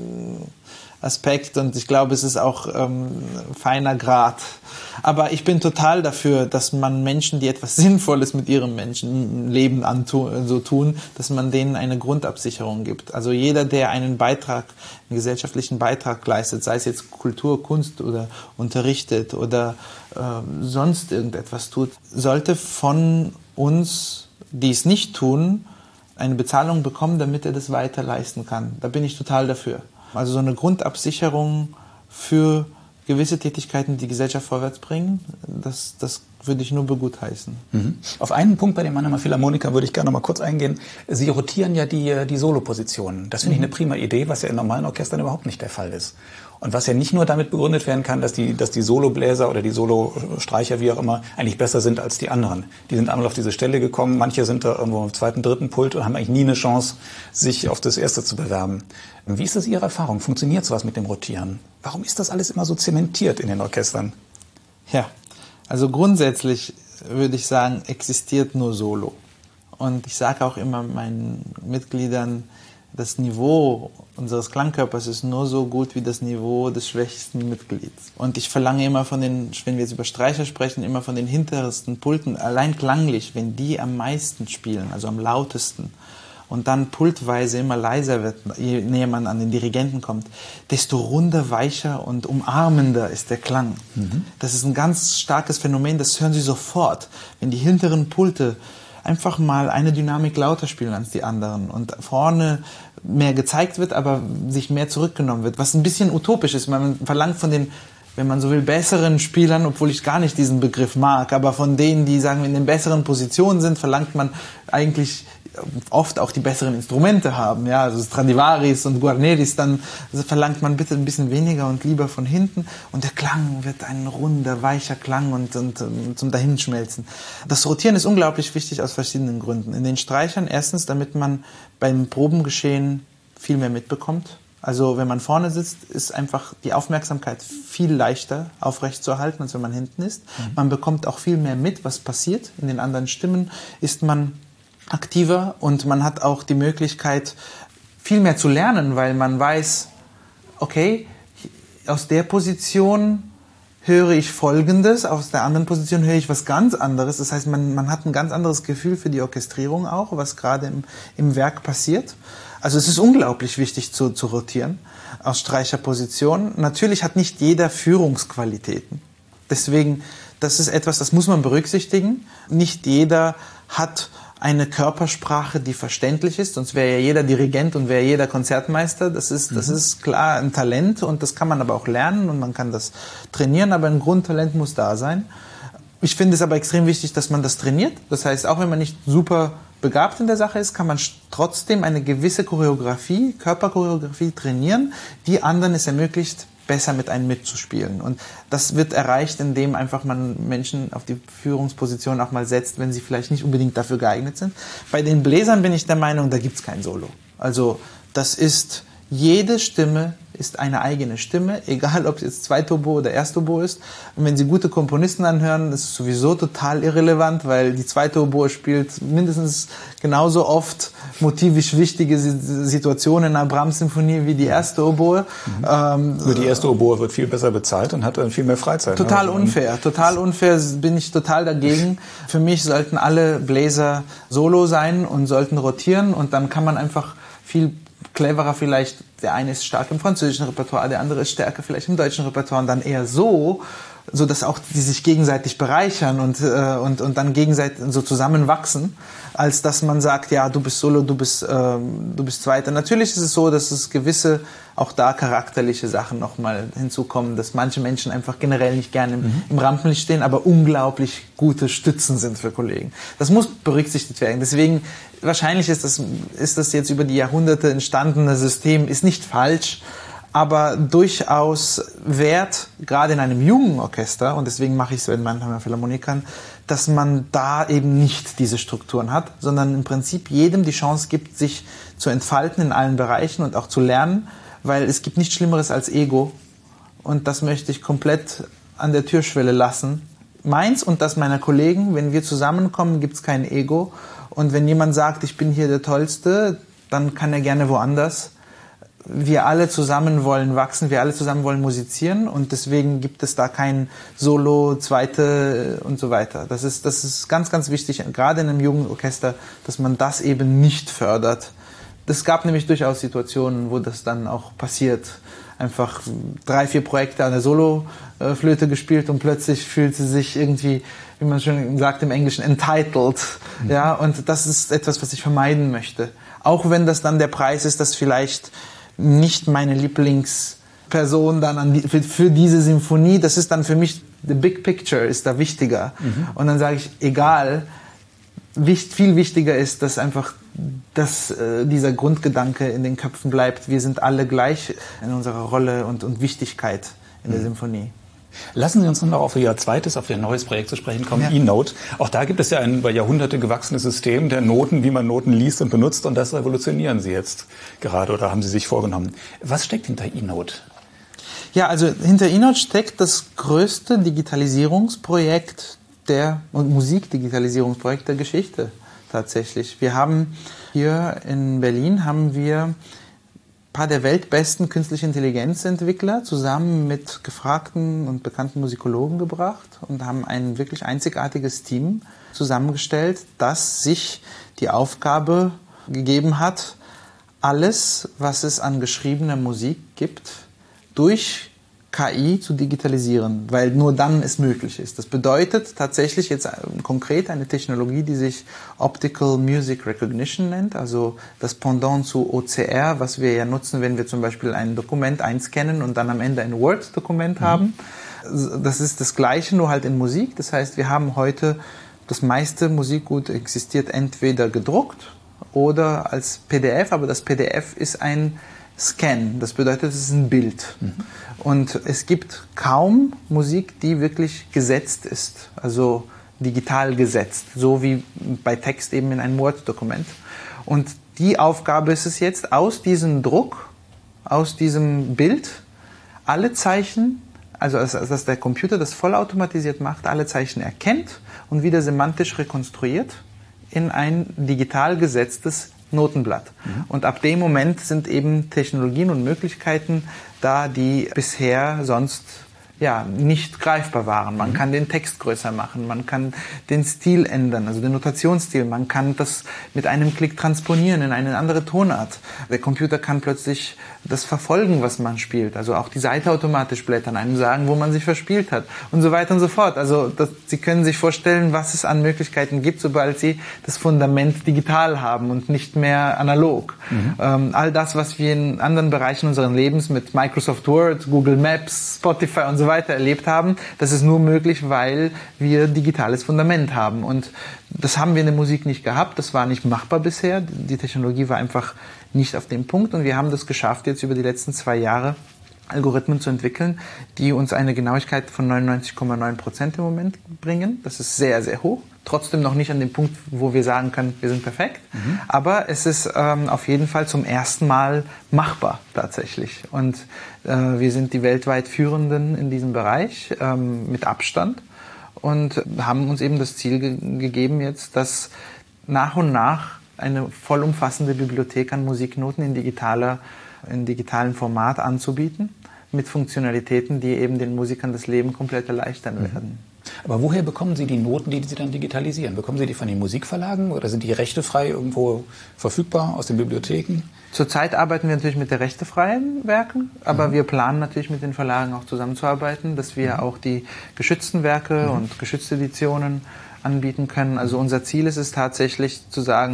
Aspekt und ich glaube, es ist auch ähm, feiner Grad. Aber ich bin total dafür, dass man Menschen, die etwas Sinnvolles mit ihrem Menschenleben antun, so tun, dass man denen eine Grundabsicherung gibt. Also jeder, der einen Beitrag, einen gesellschaftlichen Beitrag leistet, sei es jetzt Kultur, Kunst oder unterrichtet oder äh, sonst irgendetwas tut, sollte von uns, die es nicht tun, eine Bezahlung bekommen, damit er das weiter leisten kann. Da bin ich total dafür. Also so eine Grundabsicherung für gewisse Tätigkeiten, die die Gesellschaft vorwärts bringen, das, das würde ich nur begutheißen. Mhm. Auf einen Punkt bei dem Mannheimer Philharmoniker würde ich gerne noch mal kurz eingehen. Sie rotieren ja die, die Solopositionen. Das finde ich eine prima Idee, was ja in normalen Orchestern überhaupt nicht der Fall ist. Und was ja nicht nur damit begründet werden kann, dass die, dass die Solobläser oder die Solostreicher, wie auch immer, eigentlich besser sind als die anderen. Die sind einmal auf diese Stelle gekommen, manche sind da irgendwo im zweiten, dritten Pult und haben eigentlich nie eine Chance, sich auf das erste zu bewerben. Wie ist das Ihre Erfahrung? Funktioniert sowas mit dem Rotieren? Warum ist das alles immer so zementiert in den Orchestern? Ja, also grundsätzlich würde ich sagen, existiert nur Solo. Und ich sage auch immer meinen Mitgliedern, das Niveau unseres Klangkörpers ist nur so gut wie das Niveau des schwächsten Mitglieds. Und ich verlange immer von den, wenn wir jetzt über Streicher sprechen, immer von den hintersten Pulten, allein klanglich, wenn die am meisten spielen, also am lautesten, und dann pultweise immer leiser wird, je näher man an den Dirigenten kommt, desto runder, weicher und umarmender ist der Klang. Mhm. Das ist ein ganz starkes Phänomen, das hören Sie sofort, wenn die hinteren Pulte einfach mal eine Dynamik lauter spielen als die anderen und vorne mehr gezeigt wird, aber sich mehr zurückgenommen wird, was ein bisschen utopisch ist. Man verlangt von den, wenn man so will, besseren Spielern, obwohl ich gar nicht diesen Begriff mag, aber von denen, die sagen, in den besseren Positionen sind, verlangt man eigentlich oft auch die besseren Instrumente haben, ja, also Stradivaris und Guarneris, dann also verlangt man bitte ein bisschen weniger und lieber von hinten und der Klang wird ein runder, weicher Klang und, und, und zum Dahinschmelzen. Das Rotieren ist unglaublich wichtig aus verschiedenen Gründen. In den Streichern erstens, damit man beim Probengeschehen viel mehr mitbekommt. Also wenn man vorne sitzt, ist einfach die Aufmerksamkeit viel leichter aufrechtzuerhalten, als wenn man hinten ist. Mhm. Man bekommt auch viel mehr mit, was passiert. In den anderen Stimmen ist man aktiver und man hat auch die Möglichkeit, viel mehr zu lernen, weil man weiß, okay, aus der Position höre ich Folgendes, aus der anderen Position höre ich was ganz anderes. Das heißt, man, man hat ein ganz anderes Gefühl für die Orchestrierung auch, was gerade im, im Werk passiert. Also es ist unglaublich wichtig zu, zu rotieren aus Streicherposition. Natürlich hat nicht jeder Führungsqualitäten. Deswegen, das ist etwas, das muss man berücksichtigen. Nicht jeder hat eine Körpersprache, die verständlich ist, sonst wäre ja jeder Dirigent und wäre jeder Konzertmeister. Das ist, das ist klar ein Talent und das kann man aber auch lernen und man kann das trainieren, aber ein Grundtalent muss da sein. Ich finde es aber extrem wichtig, dass man das trainiert. Das heißt, auch wenn man nicht super begabt in der Sache ist, kann man trotzdem eine gewisse Choreografie, Körperchoreografie trainieren, die anderen es ermöglicht, besser mit einem mitzuspielen. Und das wird erreicht, indem einfach man Menschen auf die Führungsposition auch mal setzt, wenn sie vielleicht nicht unbedingt dafür geeignet sind. Bei den Bläsern bin ich der Meinung, da gibt es kein Solo. Also das ist, jede Stimme ist eine eigene Stimme, egal ob es jetzt Zweitoboe oder Erstoboe ist. Und wenn Sie gute Komponisten anhören, ist es sowieso total irrelevant, weil die Zweitoboe spielt mindestens genauso oft motivisch wichtige Situationen in einer Brahms-Symphonie wie die erste Oboe. Mhm. Ähm, Nur die erste Oboe wird viel besser bezahlt und hat dann viel mehr Freizeit. Total ne? unfair, total unfair, bin ich total dagegen. Für mich sollten alle Bläser solo sein und sollten rotieren und dann kann man einfach viel cleverer vielleicht, der eine ist stark im französischen Repertoire, der andere ist stärker vielleicht im deutschen Repertoire und dann eher so, so dass auch die sich gegenseitig bereichern und, äh, und, und dann gegenseitig so zusammenwachsen, als dass man sagt, ja, du bist Solo, du bist, ähm, du bist Zweiter. Natürlich ist es so, dass es gewisse, auch da charakterliche Sachen nochmal hinzukommen, dass manche Menschen einfach generell nicht gerne im, mhm. im Rampenlicht stehen, aber unglaublich gute Stützen sind für Kollegen. Das muss berücksichtigt werden. Deswegen, wahrscheinlich ist das, ist das jetzt über die Jahrhunderte entstandene System, ist nicht falsch, aber durchaus wert, gerade in einem jungen Orchester, und deswegen mache ich es in meinen Philharmonikern, dass man da eben nicht diese Strukturen hat, sondern im Prinzip jedem die Chance gibt, sich zu entfalten in allen Bereichen und auch zu lernen, weil es gibt nichts Schlimmeres als Ego, und das möchte ich komplett an der Türschwelle lassen. Meins und das meiner Kollegen, wenn wir zusammenkommen, gibt es kein Ego, und wenn jemand sagt, ich bin hier der Tollste, dann kann er gerne woanders. Wir alle zusammen wollen wachsen, wir alle zusammen wollen musizieren, und deswegen gibt es da kein Solo, Zweite und so weiter. Das ist, das ist ganz, ganz wichtig, gerade in einem jungen Orchester, dass man das eben nicht fördert. Es gab nämlich durchaus Situationen, wo das dann auch passiert. Einfach drei, vier Projekte an der Soloflöte gespielt und plötzlich fühlt sie sich irgendwie, wie man schon sagt im Englischen, entitled. Mhm. Ja, und das ist etwas, was ich vermeiden möchte. Auch wenn das dann der Preis ist, dass vielleicht nicht meine Lieblingsperson dann an die, für, für diese Symphonie, das ist dann für mich, the big picture ist da wichtiger. Mhm. Und dann sage ich, egal, wichtig, viel wichtiger ist, dass einfach dass, äh, dieser Grundgedanke in den Köpfen bleibt, wir sind alle gleich in unserer Rolle und, und Wichtigkeit in mhm. der Symphonie. Lassen Sie uns noch auf Ihr zweites, auf Ihr neues Projekt zu sprechen kommen, ja. E-Note. Auch da gibt es ja ein über Jahrhunderte gewachsenes System der Noten, wie man Noten liest und benutzt, und das revolutionieren Sie jetzt gerade oder haben Sie sich vorgenommen. Was steckt hinter E-Note? Ja, also hinter E-Note steckt das größte Digitalisierungsprojekt der und Musikdigitalisierungsprojekt der Geschichte tatsächlich. Wir haben hier in Berlin haben wir ein paar der weltbesten künstliche Intelligenzentwickler zusammen mit gefragten und bekannten Musikologen gebracht und haben ein wirklich einzigartiges Team zusammengestellt, das sich die Aufgabe gegeben hat, alles, was es an geschriebener Musik gibt, durch K I zu digitalisieren, weil nur dann es möglich ist. Das bedeutet tatsächlich jetzt konkret eine Technologie, die sich Optical Music Recognition nennt, also das Pendant zu O C R, was wir ja nutzen, wenn wir zum Beispiel ein Dokument einscannen und dann am Ende ein Word-Dokument mhm. haben. Das ist das Gleiche, nur halt in Musik. Das heißt, wir haben heute, das meiste Musikgut existiert entweder gedruckt oder als P D F, aber das P D F ist ein Scan, das bedeutet, es ist ein Bild. Mhm. Und es gibt kaum Musik, die wirklich gesetzt ist, also digital gesetzt, so wie bei Text eben in einem Word-Dokument. Und die Aufgabe ist es jetzt, aus diesem Druck, aus diesem Bild, alle Zeichen, also dass der Computer das vollautomatisiert macht, alle Zeichen erkennt und wieder semantisch rekonstruiert in ein digital gesetztes Notenblatt. Mhm. Und ab dem Moment sind eben Technologien und Möglichkeiten da, die bisher sonst ja, nicht greifbar waren. Man mhm. kann den Text größer machen, man kann den Stil ändern, also den Notationsstil, man kann das mit einem Klick transponieren in eine andere Tonart. Der Computer kann plötzlich das verfolgen, was man spielt, also auch die Seite automatisch blättern, einem sagen, wo man sich verspielt hat und so weiter und so fort. Also das, Sie können sich vorstellen, was es an Möglichkeiten gibt, sobald Sie das Fundament digital haben und nicht mehr analog. Mhm. Ähm, all das, was wir in anderen Bereichen unseres Lebens mit Microsoft Word, Google Maps, Spotify und so weiter erlebt haben, das ist nur möglich, weil wir digitales Fundament haben. Und das haben wir in der Musik nicht gehabt, das war nicht machbar bisher. Die Technologie war einfach nicht auf dem Punkt und wir haben das geschafft, jetzt über die letzten zwei Jahre Algorithmen zu entwickeln, die uns eine Genauigkeit von neunundneunzig Komma neun Prozent im Moment bringen. Das ist sehr, sehr hoch. Trotzdem noch nicht an dem Punkt, wo wir sagen können, wir sind perfekt. Mhm. Aber es ist ähm, auf jeden Fall zum ersten Mal machbar tatsächlich. Und äh, wir sind die weltweit Führenden in diesem Bereich ähm, mit Abstand und haben uns eben das Ziel ge- gegeben jetzt, dass nach und nach eine vollumfassende Bibliothek an Musiknoten in digitaler in digitalen Format anzubieten, mit Funktionalitäten, die eben den Musikern das Leben komplett erleichtern mhm. werden. Aber woher bekommen Sie die Noten, die Sie dann digitalisieren? Bekommen Sie die von den Musikverlagen oder sind die rechtefrei irgendwo verfügbar aus den Bibliotheken? Zurzeit arbeiten wir natürlich mit den rechtefreien Werken, aber mhm. wir planen natürlich mit den Verlagen auch zusammenzuarbeiten, dass wir mhm. auch die geschützten Werke mhm. und geschützte Editionen anbieten können. Also unser Ziel ist es tatsächlich zu sagen,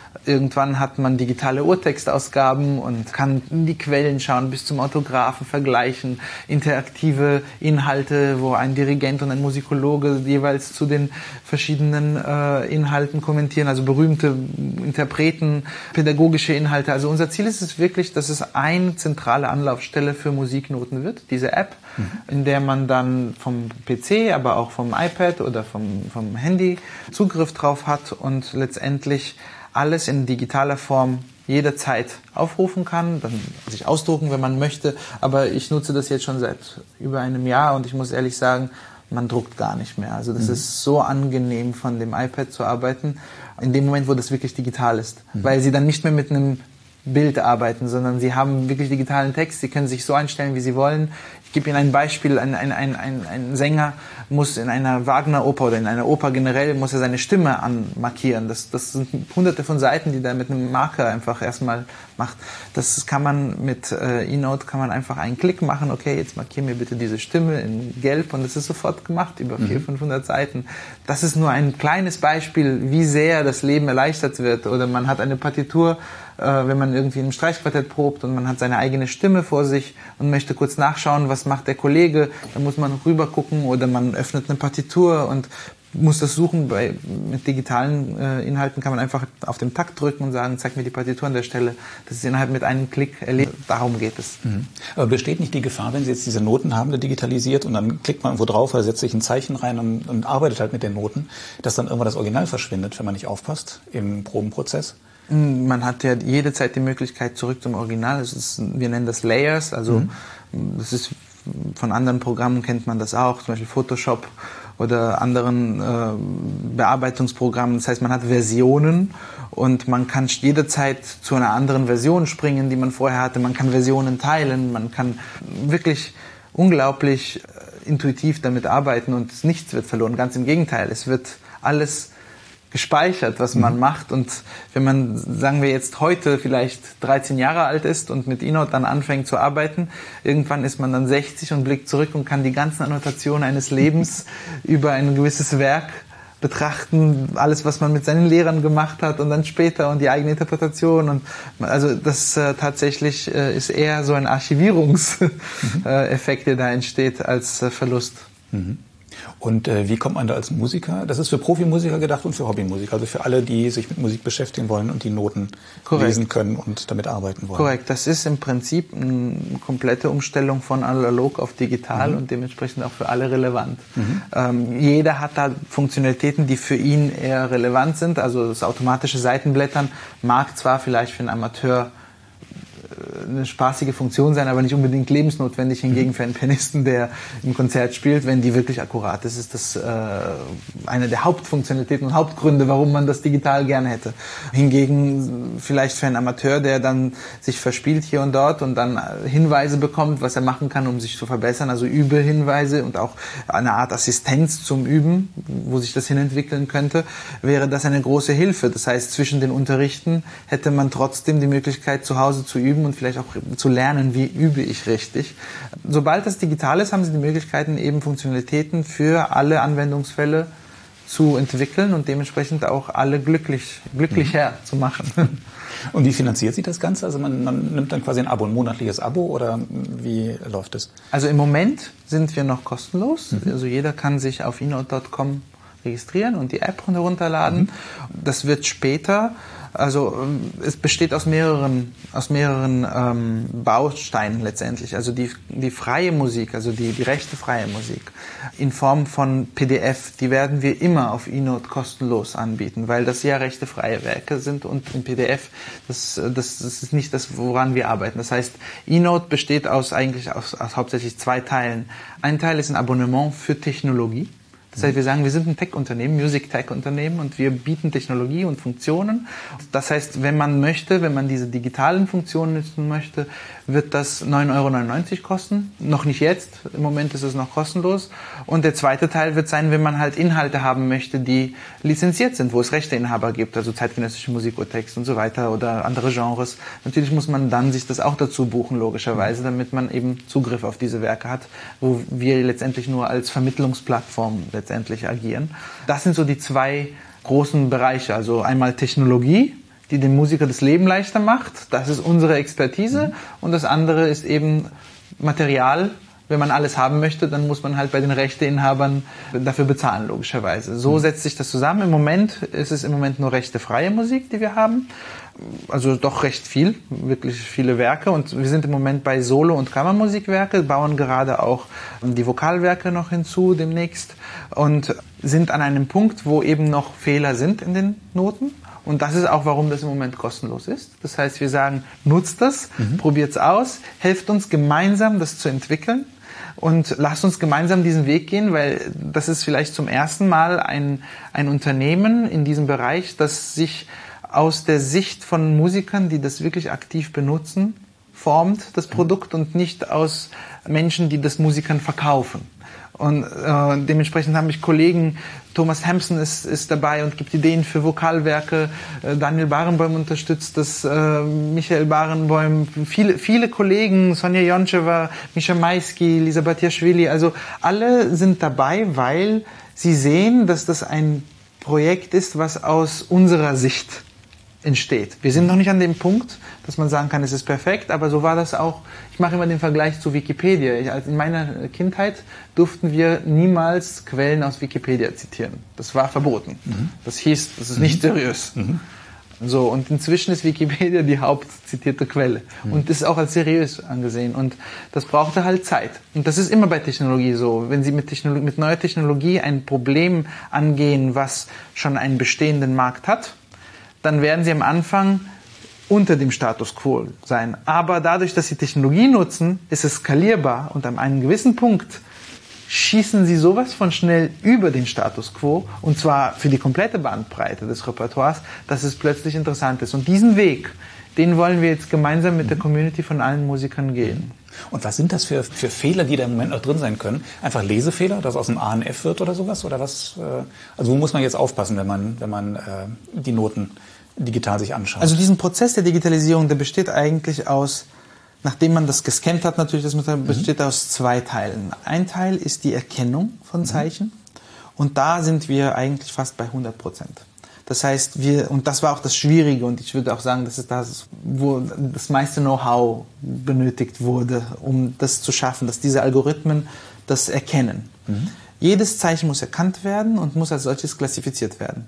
Irgendwann hat man digitale Urtextausgaben und kann in die Quellen schauen, bis zum Autographen vergleichen, interaktive Inhalte, wo ein Dirigent und ein Musikologe jeweils zu den verschiedenen äh, Inhalten kommentieren, also berühmte Interpreten, pädagogische Inhalte. Also unser Ziel ist es wirklich, dass es eine zentrale Anlaufstelle für Musiknoten wird, diese App, mhm. in der man dann vom P C, aber auch vom iPad oder vom, vom Handy Zugriff drauf hat und letztendlich alles in digitaler Form jederzeit aufrufen kann, dann sich ausdrucken, wenn man möchte. Aber ich nutze das jetzt schon seit über einem Jahr und ich muss ehrlich sagen, man druckt gar nicht mehr. Also das mhm. ist so angenehm, von dem iPad zu arbeiten, in dem Moment, wo das wirklich digital ist. Mhm. Weil sie dann nicht mehr mit einem Bild arbeiten, sondern sie haben wirklich digitalen Text, sie können sich so einstellen, wie sie wollen. Ich gebe Ihnen ein Beispiel, ein, ein, ein, ein, ein Sänger muss in einer Wagner-Oper oder in einer Oper generell, muss er seine Stimme anmarkieren. Das, das sind hunderte von Seiten, die er mit einem Marker einfach erstmal macht. Das kann man mit äh, eNote, kann man einfach einen Klick machen, okay, jetzt markiere mir bitte diese Stimme in Gelb und das ist sofort gemacht, über vierhundert, fünfhundert Seiten. Das ist nur ein kleines Beispiel, wie sehr das Leben erleichtert wird. Oder man hat eine Partitur, wenn man irgendwie in einem Streichquartett probt und man hat seine eigene Stimme vor sich und möchte kurz nachschauen, was macht der Kollege, dann muss man rüber gucken oder man öffnet eine Partitur und muss das suchen. Bei, mit digitalen äh, Inhalten kann man einfach auf den Takt drücken und sagen, zeig mir die Partitur an der Stelle. Das ist innerhalb mit einem Klick erledigt. Darum geht es. Mhm. Aber besteht nicht die Gefahr, wenn Sie jetzt diese Noten haben, digitalisiert und dann klickt man irgendwo drauf oder setzt sich ein Zeichen rein und, und arbeitet halt mit den Noten, dass dann irgendwann das Original verschwindet, wenn man nicht aufpasst im Probenprozess? Man hat ja jede Zeit die Möglichkeit zurück zum Original. Das ist, wir nennen das Layers. Also mhm. das ist, von anderen Programmen kennt man das auch, zum Beispiel Photoshop oder anderen äh, Bearbeitungsprogrammen. Das heißt, man hat Versionen und man kann jederzeit zu einer anderen Version springen, die man vorher hatte. Man kann Versionen teilen, man kann wirklich unglaublich intuitiv damit arbeiten und nichts wird verloren. Ganz im Gegenteil, es wird alles gespeichert, was man mhm. macht. Und wenn man, sagen wir jetzt heute, vielleicht dreizehn Jahre alt ist und mit eNote dann anfängt zu arbeiten, irgendwann ist man dann sechzig und blickt zurück und kann die ganzen Annotationen eines Lebens über ein gewisses Werk betrachten, alles, was man mit seinen Lehrern gemacht hat und dann später und die eigene Interpretation. Und also das äh, tatsächlich äh, ist eher so ein Archivierungseffekt, der da entsteht, als äh, Verlust. Mhm. Und äh, wie kommt man da als Musiker? Das ist für Profimusiker gedacht und für Hobbymusiker, also für alle, die sich mit Musik beschäftigen wollen und die Noten Korrekt. lesen können und damit arbeiten wollen. Korrekt, das ist im Prinzip eine komplette Umstellung von analog auf digital mhm. und dementsprechend auch für alle relevant. Mhm. Ähm, jeder hat da Funktionalitäten, die für ihn eher relevant sind. Also das automatische Seitenblättern mag zwar vielleicht für einen Amateur eine spaßige Funktion sein, aber nicht unbedingt lebensnotwendig. Hingegen für einen Pianisten, der im Konzert spielt, wenn die wirklich akkurat ist, ist das äh, eine der Hauptfunktionalitäten und Hauptgründe, warum man das digital gerne hätte. Hingegen vielleicht für einen Amateur, der dann sich verspielt hier und dort und dann Hinweise bekommt, was er machen kann, um sich zu verbessern, also Übehinweise und auch eine Art Assistenz zum Üben, wo sich das hinentwickeln könnte, wäre das eine große Hilfe. Das heißt, zwischen den Unterrichten hätte man trotzdem die Möglichkeit, zu Hause zu üben und vielleicht auch zu lernen, wie übe ich richtig. Sobald das digital ist, haben Sie die Möglichkeiten, eben Funktionalitäten für alle Anwendungsfälle zu entwickeln und dementsprechend auch alle glücklich, glücklicher mhm. zu machen. Und wie finanziert sich das Ganze? Also man, man nimmt dann quasi ein Abo, ein monatliches Abo oder wie läuft es? Also im Moment sind wir noch kostenlos. Mhm. Also jeder kann sich auf eNote Punkt com registrieren und die App herunterladen. Mhm. Das wird später, also es besteht aus mehreren, aus mehreren ähm, Bausteinen letztendlich. Also die, die freie Musik, also die, die rechte freie Musik in Form von P D F, die werden wir immer auf eNote kostenlos anbieten, weil das ja rechte freie Werke sind und in P D F, das, das, das ist nicht das, woran wir arbeiten. Das heißt, eNote besteht aus eigentlich aus, aus hauptsächlich zwei Teilen. Ein Teil ist ein Abonnement für Technologie. Das heißt, wir sagen, wir sind ein Tech-Unternehmen, Music-Tech-Unternehmen und wir bieten Technologie und Funktionen. Das heißt, wenn man möchte, wenn man diese digitalen Funktionen nutzen möchte, wird das neun Euro neunundneunzig kosten. Noch nicht jetzt, im Moment ist es noch kostenlos. Und der zweite Teil wird sein, wenn man halt Inhalte haben möchte, die lizenziert sind, wo es Rechteinhaber gibt, also zeitgenössische Musik, Urtext und so weiter oder andere Genres. Natürlich muss man dann sich das auch dazu buchen, logischerweise, damit man eben Zugriff auf diese Werke hat, wo wir letztendlich nur als Vermittlungsplattform letztendlich agieren. Das sind so die zwei großen Bereiche, also einmal Technologie, die dem Musiker das Leben leichter macht. Das ist unsere Expertise. Mhm. Und das andere ist eben Material. Wenn man alles haben möchte, dann muss man halt bei den Rechteinhabern dafür bezahlen, logischerweise. So mhm. setzt sich das zusammen. Im Moment ist es im Moment nur rechtefreie Musik, die wir haben. Also doch recht viel, wirklich viele Werke. Und wir sind im Moment bei Solo- und Kammermusikwerke, bauen gerade auch die Vokalwerke noch hinzu demnächst und sind an einem Punkt, wo eben noch Fehler sind in den Noten. Und das ist auch, warum das im Moment kostenlos ist. Das heißt, wir sagen, nutzt das, mhm. probiert's aus, helft uns gemeinsam, das zu entwickeln. Und lasst uns gemeinsam diesen Weg gehen, weil das ist vielleicht zum ersten Mal ein, ein Unternehmen in diesem Bereich, das sich aus der Sicht von Musikern, die das wirklich aktiv benutzen, formt, das Produkt, und nicht aus Menschen, die das Musikern verkaufen. Und äh, dementsprechend haben mich Kollegen, Thomas Hampson ist, ist dabei und gibt Ideen für Vokalwerke, äh, Daniel Barenboim unterstützt das, äh, Michael Barenboim, viele, viele Kollegen, Sonja Joncheva, Mischa Maisky, Lisa Batiashvili, also alle sind dabei, weil sie sehen, dass das ein Projekt ist, was aus unserer Sicht entsteht. Wir sind noch nicht an dem Punkt, dass man sagen kann, es ist perfekt, aber so war das auch. Ich mache immer den Vergleich zu Wikipedia. Ich, also in meiner Kindheit durften wir niemals Quellen aus Wikipedia zitieren. Das war verboten. Mhm. Das hieß, das ist mhm. nicht seriös. Mhm. So, und inzwischen ist Wikipedia die hauptzitierte Quelle. Mhm. Und das ist auch als seriös angesehen. Und das brauchte halt Zeit. Und das ist immer bei Technologie so. Wenn Sie mit, Technologie, mit neuer Technologie ein Problem angehen, was schon einen bestehenden Markt hat, dann werden Sie am Anfang unter dem Status quo sein. Aber dadurch, dass Sie Technologie nutzen, ist es skalierbar, und an einem gewissen Punkt schießen Sie sowas von schnell über den Status quo, und zwar für die komplette Bandbreite des Repertoires, dass es plötzlich interessant ist. Und diesen Weg, den wollen wir jetzt gemeinsam mit der Community von allen Musikern gehen. Und was sind das für, für Fehler, die da im Moment noch drin sein können? Einfach Lesefehler, dass aus dem A ein F wird oder sowas? Oder was? Also wo muss man jetzt aufpassen, wenn man, wenn man äh, die Noten digital sich anschaut? Also diesen Prozess der Digitalisierung, der besteht eigentlich aus, nachdem man das gescannt hat, natürlich, das besteht mhm. aus zwei Teilen. Ein Teil ist die Erkennung von Zeichen, mhm. und da sind wir eigentlich fast bei hundert Prozent. Das heißt, wir, und das war auch das Schwierige, und ich würde auch sagen, das ist das, wo das meiste Know-how benötigt wurde, um das zu schaffen, dass diese Algorithmen das erkennen. Mhm. Jedes Zeichen muss erkannt werden und muss als solches klassifiziert werden.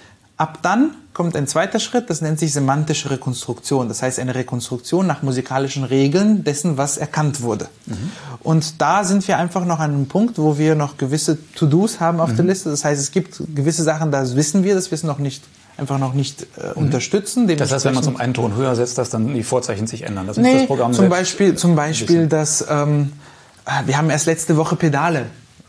Ab dann kommt ein zweiter Schritt, das nennt sich semantische Rekonstruktion. Das heißt, eine Rekonstruktion nach musikalischen Regeln dessen, was erkannt wurde. Mhm. Und da sind wir einfach noch an einem Punkt, wo wir noch gewisse To-Dos haben auf mhm. der Liste. Das heißt, es gibt gewisse Sachen, da wissen wir, dass wir es noch nicht, einfach noch nicht äh, mhm. unterstützen. Das heißt, wenn man zum einen Ton höher setzt, dass dann die Vorzeichen sich ändern. Das nee, ist das Programm zum Beispiel, zum Beispiel, dass ähm, wir haben erst letzte Woche Pedale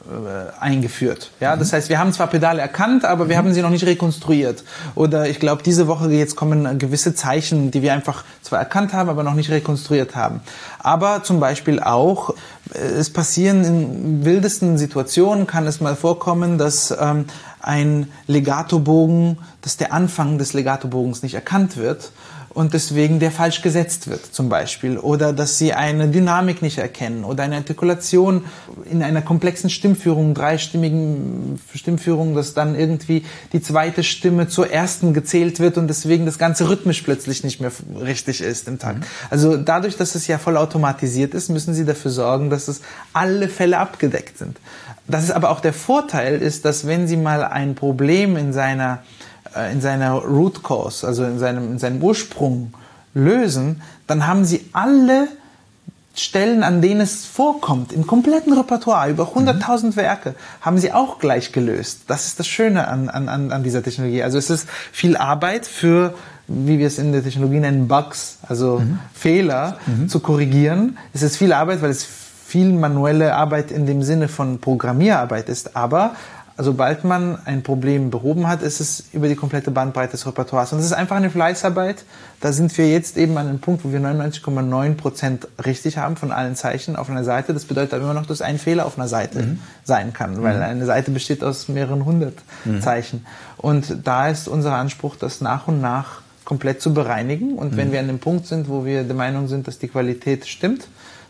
eingeführt. Ja, das heißt, wir haben zwar Pedale erkannt, aber wir mhm. haben sie noch nicht rekonstruiert. Oder ich glaube, diese Woche jetzt kommen gewisse Zeichen, die wir einfach zwar erkannt haben, aber noch nicht rekonstruiert haben. Aber zum Beispiel auch, es passieren in wildesten Situationen, kann es mal vorkommen, dass ähm, ein Legatobogen, dass der Anfang des Legatobogens nicht erkannt wird und deswegen der falsch gesetzt wird, zum Beispiel. Oder dass sie eine Dynamik nicht erkennen oder eine Artikulation in einer komplexen Stimmführung, dreistimmigen Stimmführung, dass dann irgendwie die zweite Stimme zur ersten gezählt wird und deswegen das Ganze rhythmisch plötzlich nicht mehr richtig ist im Takt. Mhm. Also dadurch, dass es ja voll automatisiert ist, müssen sie dafür sorgen, dass es alle Fälle abgedeckt sind. Das ist aber auch der Vorteil ist, dass wenn sie mal ein Problem in seiner in seiner Root Cause, also in seinem, in seinem Ursprung lösen, dann haben sie alle Stellen, an denen es vorkommt, im kompletten Repertoire, über hunderttausend mhm. Werke, haben sie auch gleich gelöst. Das ist das Schöne an, an, an dieser Technologie. Also es ist viel Arbeit für, wie wir es in der Technologie nennen, Bugs, also mhm. Fehler mhm. zu korrigieren. Es ist viel Arbeit, weil es viel manuelle Arbeit in dem Sinne von Programmierarbeit ist, aber sobald man ein Problem behoben hat, ist es über die komplette Bandbreite des Repertoires. Und es ist einfach eine Fleißarbeit. Da sind wir jetzt eben an einem Punkt, wo wir neunundneunzig Komma neun Prozent richtig haben von allen Zeichen auf einer Seite. Das bedeutet aber immer noch, dass ein Fehler auf einer Seite mhm. sein kann, weil mhm. eine Seite besteht aus mehreren hundert mhm. Zeichen. Und da ist unser Anspruch, das nach und nach komplett zu bereinigen. Und mhm. wenn wir an dem Punkt sind, wo wir der Meinung sind, dass die Qualität stimmt,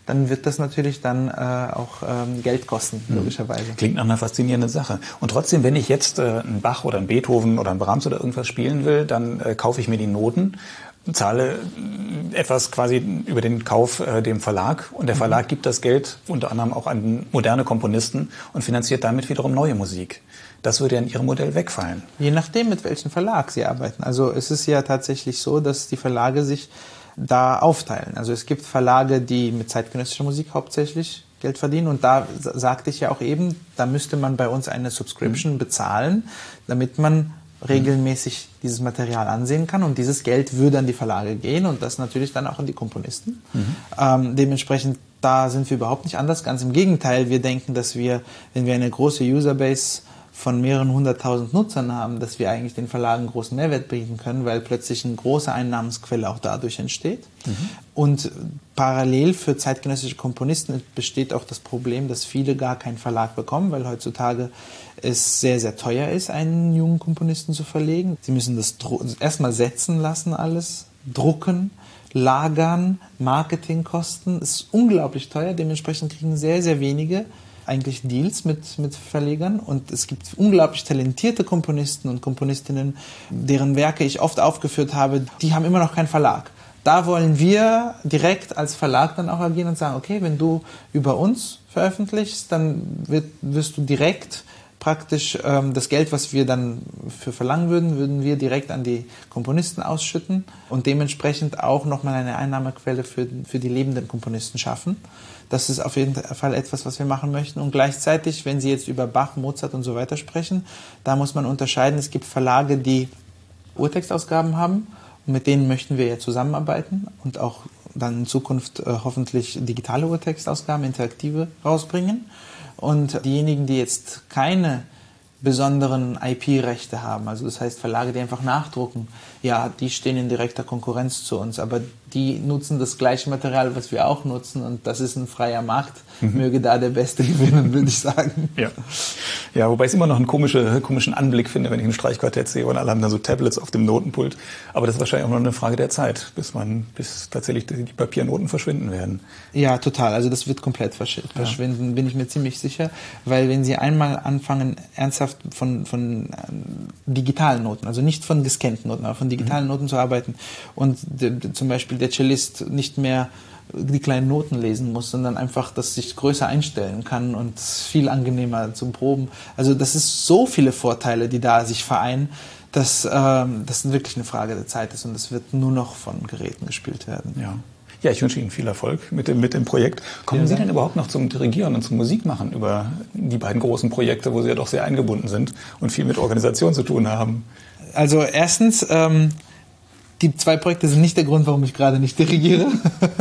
dann wird das natürlich dann äh, auch ähm, Geld kosten, logischerweise. Klingt nach einer faszinierenden Sache. Und trotzdem, wenn ich jetzt äh, einen Bach oder einen Beethoven oder einen Brahms oder irgendwas spielen will, dann äh, kaufe ich mir die Noten, zahle etwas quasi über den Kauf äh, dem Verlag und der Verlag mhm. gibt das Geld unter anderem auch an moderne Komponisten und finanziert damit wiederum neue Musik. Das würde ja in Ihrem Modell wegfallen. Je nachdem, mit welchem Verlag Sie arbeiten. Also es ist ja tatsächlich so, dass die Verlage sich da aufteilen. Also es gibt Verlage, die mit zeitgenössischer Musik hauptsächlich Geld verdienen und da sagte ich ja auch eben, da müsste man bei uns eine Subscription mhm. bezahlen, damit man regelmäßig dieses Material ansehen kann und dieses Geld würde an die Verlage gehen und das natürlich dann auch an die Komponisten. Mhm. Ähm, dementsprechend, da sind wir überhaupt nicht anders. Ganz im Gegenteil, wir denken, dass wir, wenn wir eine große Userbase von mehreren hunderttausend Nutzern haben, dass wir eigentlich den Verlagen großen Mehrwert bieten können, weil plötzlich eine große Einnahmensquelle auch dadurch entsteht. Mhm. Und parallel für zeitgenössische Komponisten besteht auch das Problem, dass viele gar keinen Verlag bekommen, weil heutzutage es sehr, sehr teuer ist, einen jungen Komponisten zu verlegen. Sie müssen das erstmal setzen lassen alles, drucken, lagern, Marketingkosten. Es ist unglaublich teuer, dementsprechend kriegen sehr, sehr wenige eigentlich Deals mit, mit Verlegern und es gibt unglaublich talentierte Komponisten und Komponistinnen, deren Werke ich oft aufgeführt habe, die haben immer noch keinen Verlag. Da wollen wir direkt als Verlag dann auch agieren und sagen, okay, wenn du über uns veröffentlichst, dann wird, wirst du direkt praktisch ähm, das Geld, was wir dann für verlangen würden, würden wir direkt an die Komponisten ausschütten und dementsprechend auch nochmal eine Einnahmequelle für, für die lebenden Komponisten schaffen. Das ist auf jeden Fall etwas, was wir machen möchten. Und gleichzeitig, wenn Sie jetzt über Bach, Mozart und so weiter sprechen, da muss man unterscheiden. Es gibt Verlage, die Urtextausgaben haben. Und mit denen möchten wir ja zusammenarbeiten und auch dann in Zukunft äh, hoffentlich digitale Urtextausgaben, interaktive rausbringen. Und diejenigen, die jetzt keine besonderen I P-Rechte haben, also das heißt Verlage, die einfach nachdrucken, ja, die stehen in direkter Konkurrenz zu uns, aber die nutzen das gleiche Material, was wir auch nutzen und das ist ein freier Markt, mhm. möge da der Beste gewinnen, würde ich sagen. Ja. Ja, wobei ich es immer noch einen komische, komischen Anblick finde, wenn ich ein Streichquartett sehe und alle haben dann so Tablets auf dem Notenpult, aber das ist wahrscheinlich auch noch eine Frage der Zeit, bis man, bis tatsächlich die Papiernoten verschwinden werden. Ja, total, also das wird komplett verschwinden, ja. Bin ich mir ziemlich sicher, weil wenn Sie einmal anfangen, ernsthaft von, von digitalen Noten, also nicht von gescannten Noten, aber von digitalen mhm. Noten zu arbeiten und de, zum Beispiel der Cellist nicht mehr die kleinen Noten lesen muss, sondern einfach, dass sich größer einstellen kann und viel angenehmer zum Proben. Also das ist so viele Vorteile, die da sich vereinen, dass ähm, das wirklich eine Frage der Zeit ist und es wird nur noch von Geräten gespielt werden. Ja. Ja, ich wünsche Ihnen viel Erfolg mit dem, mit dem Projekt. Kommen Sie denn überhaupt noch zum Dirigieren und zum Musikmachen über die beiden großen Projekte, wo Sie ja doch sehr eingebunden sind und viel mit Organisation zu tun haben? Also erstens, ähm, die zwei Projekte sind nicht der Grund, warum ich gerade nicht dirigiere,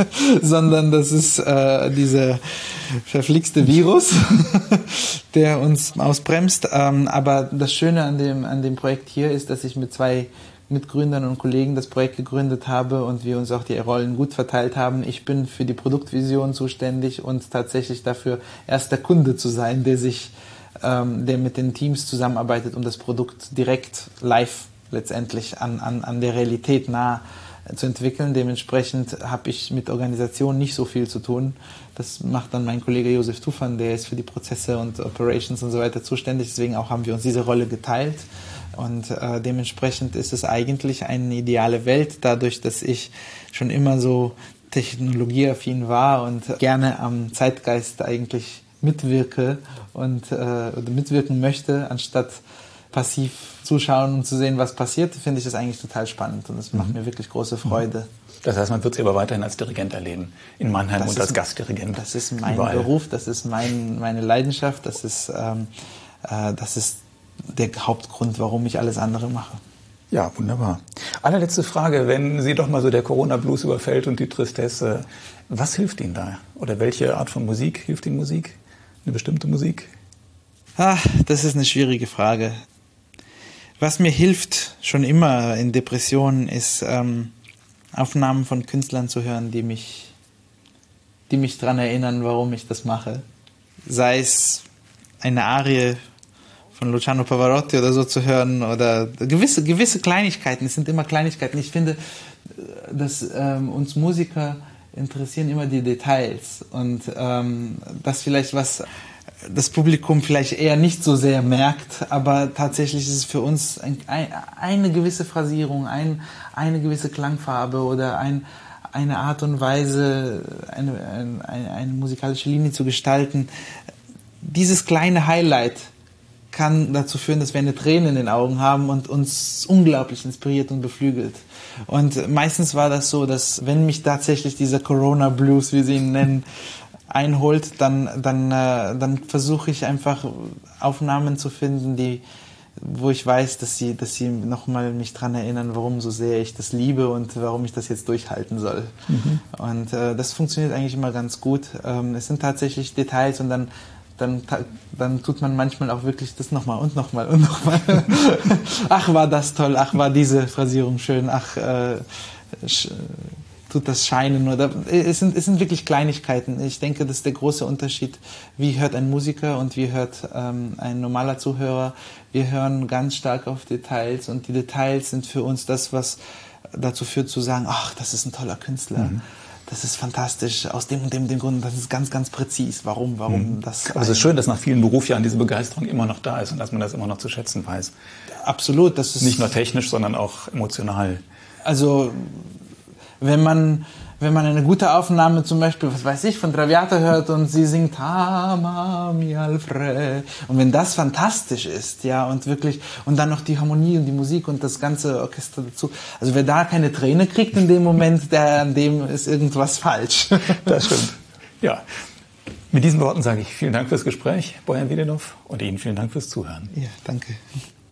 sondern das ist äh, dieser verflixte Virus, der uns ausbremst. Ähm, aber das Schöne an dem, an dem Projekt hier ist, dass ich mit zwei Mitgründern und Kollegen das Projekt gegründet habe und wir uns auch die Rollen gut verteilt haben. Ich bin für die Produktvision zuständig und tatsächlich dafür erster Kunde zu sein, der sich, ähm, der mit den Teams zusammenarbeitet, um das Produkt direkt live letztendlich an, an, an der Realität nah zu entwickeln. Dementsprechend habe ich mit Organisation nicht so viel zu tun. Das macht dann mein Kollege Josef Tufan, der ist für die Prozesse und Operations und so weiter zuständig. Deswegen auch haben wir uns diese Rolle geteilt. Und äh, dementsprechend ist es eigentlich eine ideale Welt, dadurch, dass ich schon immer so technologieaffin war und gerne am Zeitgeist eigentlich mitwirke und äh, oder mitwirken möchte, anstatt passiv zuschauen und zu sehen, was passiert, finde ich das eigentlich total spannend und es macht mhm. mir wirklich große Freude. Das heißt, man wird Sie aber weiterhin als Dirigent erleben, in Mannheim das und als Gastdirigent. Das ist mein überall. Beruf, das ist mein, meine Leidenschaft, das ist, ähm, äh, das ist der Hauptgrund, warum ich alles andere mache. Ja, wunderbar. Allerletzte Frage, wenn Sie doch mal so der Corona-Blues überfällt und die Tristesse, was hilft Ihnen da? Oder welche Art von Musik hilft Ihnen Musik? Eine bestimmte Musik? Ah, das ist eine schwierige Frage. Was mir hilft schon immer in Depressionen ist, ähm, Aufnahmen von Künstlern zu hören, die mich, die mich daran erinnern, warum ich das mache. Sei es eine Arie von Luciano Pavarotti oder so zu hören oder gewisse, gewisse Kleinigkeiten. Es sind immer Kleinigkeiten. Ich finde, dass ähm, uns Musiker interessieren immer die Details. Und ähm, das vielleicht was das Publikum vielleicht eher nicht so sehr merkt, aber tatsächlich ist es für uns ein, ein, eine gewisse Phrasierung, ein, eine gewisse Klangfarbe oder ein, eine Art und Weise, eine, eine, eine musikalische Linie zu gestalten. Dieses kleine Highlight kann dazu führen, dass wir eine Träne in den Augen haben und uns unglaublich inspiriert und beflügelt. Und meistens war das so, dass wenn mich tatsächlich dieser Corona Blues, wie sie ihn nennen, einholt, dann, dann, äh, dann versuche ich einfach Aufnahmen zu finden, die, wo ich weiß, dass sie, dass sie nochmal mich dran erinnern, warum so sehr ich das liebe und warum ich das jetzt durchhalten soll. Mhm. Und äh, das funktioniert eigentlich immer ganz gut. Ähm, es sind tatsächlich Details und dann Dann, dann tut man manchmal auch wirklich das nochmal und nochmal und nochmal. Ach, war das toll, ach, war diese Phrasierung schön, ach, äh, sch, tut das scheinen. Oder, es, sind, es sind wirklich Kleinigkeiten. Ich denke, das ist der große Unterschied, wie hört ein Musiker und wie hört ähm, ein normaler Zuhörer. Wir hören ganz stark auf Details und die Details sind für uns das, was dazu führt zu sagen, ach, das ist ein toller Künstler. Mhm. Das ist fantastisch, aus dem und dem, dem Grund, das ist ganz, ganz präzis. Warum, warum mhm. das? Aber es ist schön, dass nach vielen Berufsjahren diese Begeisterung immer noch da ist und dass man das immer noch zu schätzen weiß. Absolut. Das ist nicht nur technisch, sondern auch emotional. Also, wenn man, wenn man eine gute Aufnahme zum Beispiel, was weiß ich, von Traviata hört und sie singt Ama mi Alfred und wenn das fantastisch ist, ja, und wirklich, und dann noch die Harmonie und die Musik und das ganze Orchester dazu, also wer da keine Träne kriegt in dem Moment, der, an dem ist irgendwas falsch. Das stimmt. Ja. Mit diesen Worten sage ich vielen Dank fürs Gespräch, Bojan Widenov, und Ihnen vielen Dank fürs Zuhören. Ja, danke.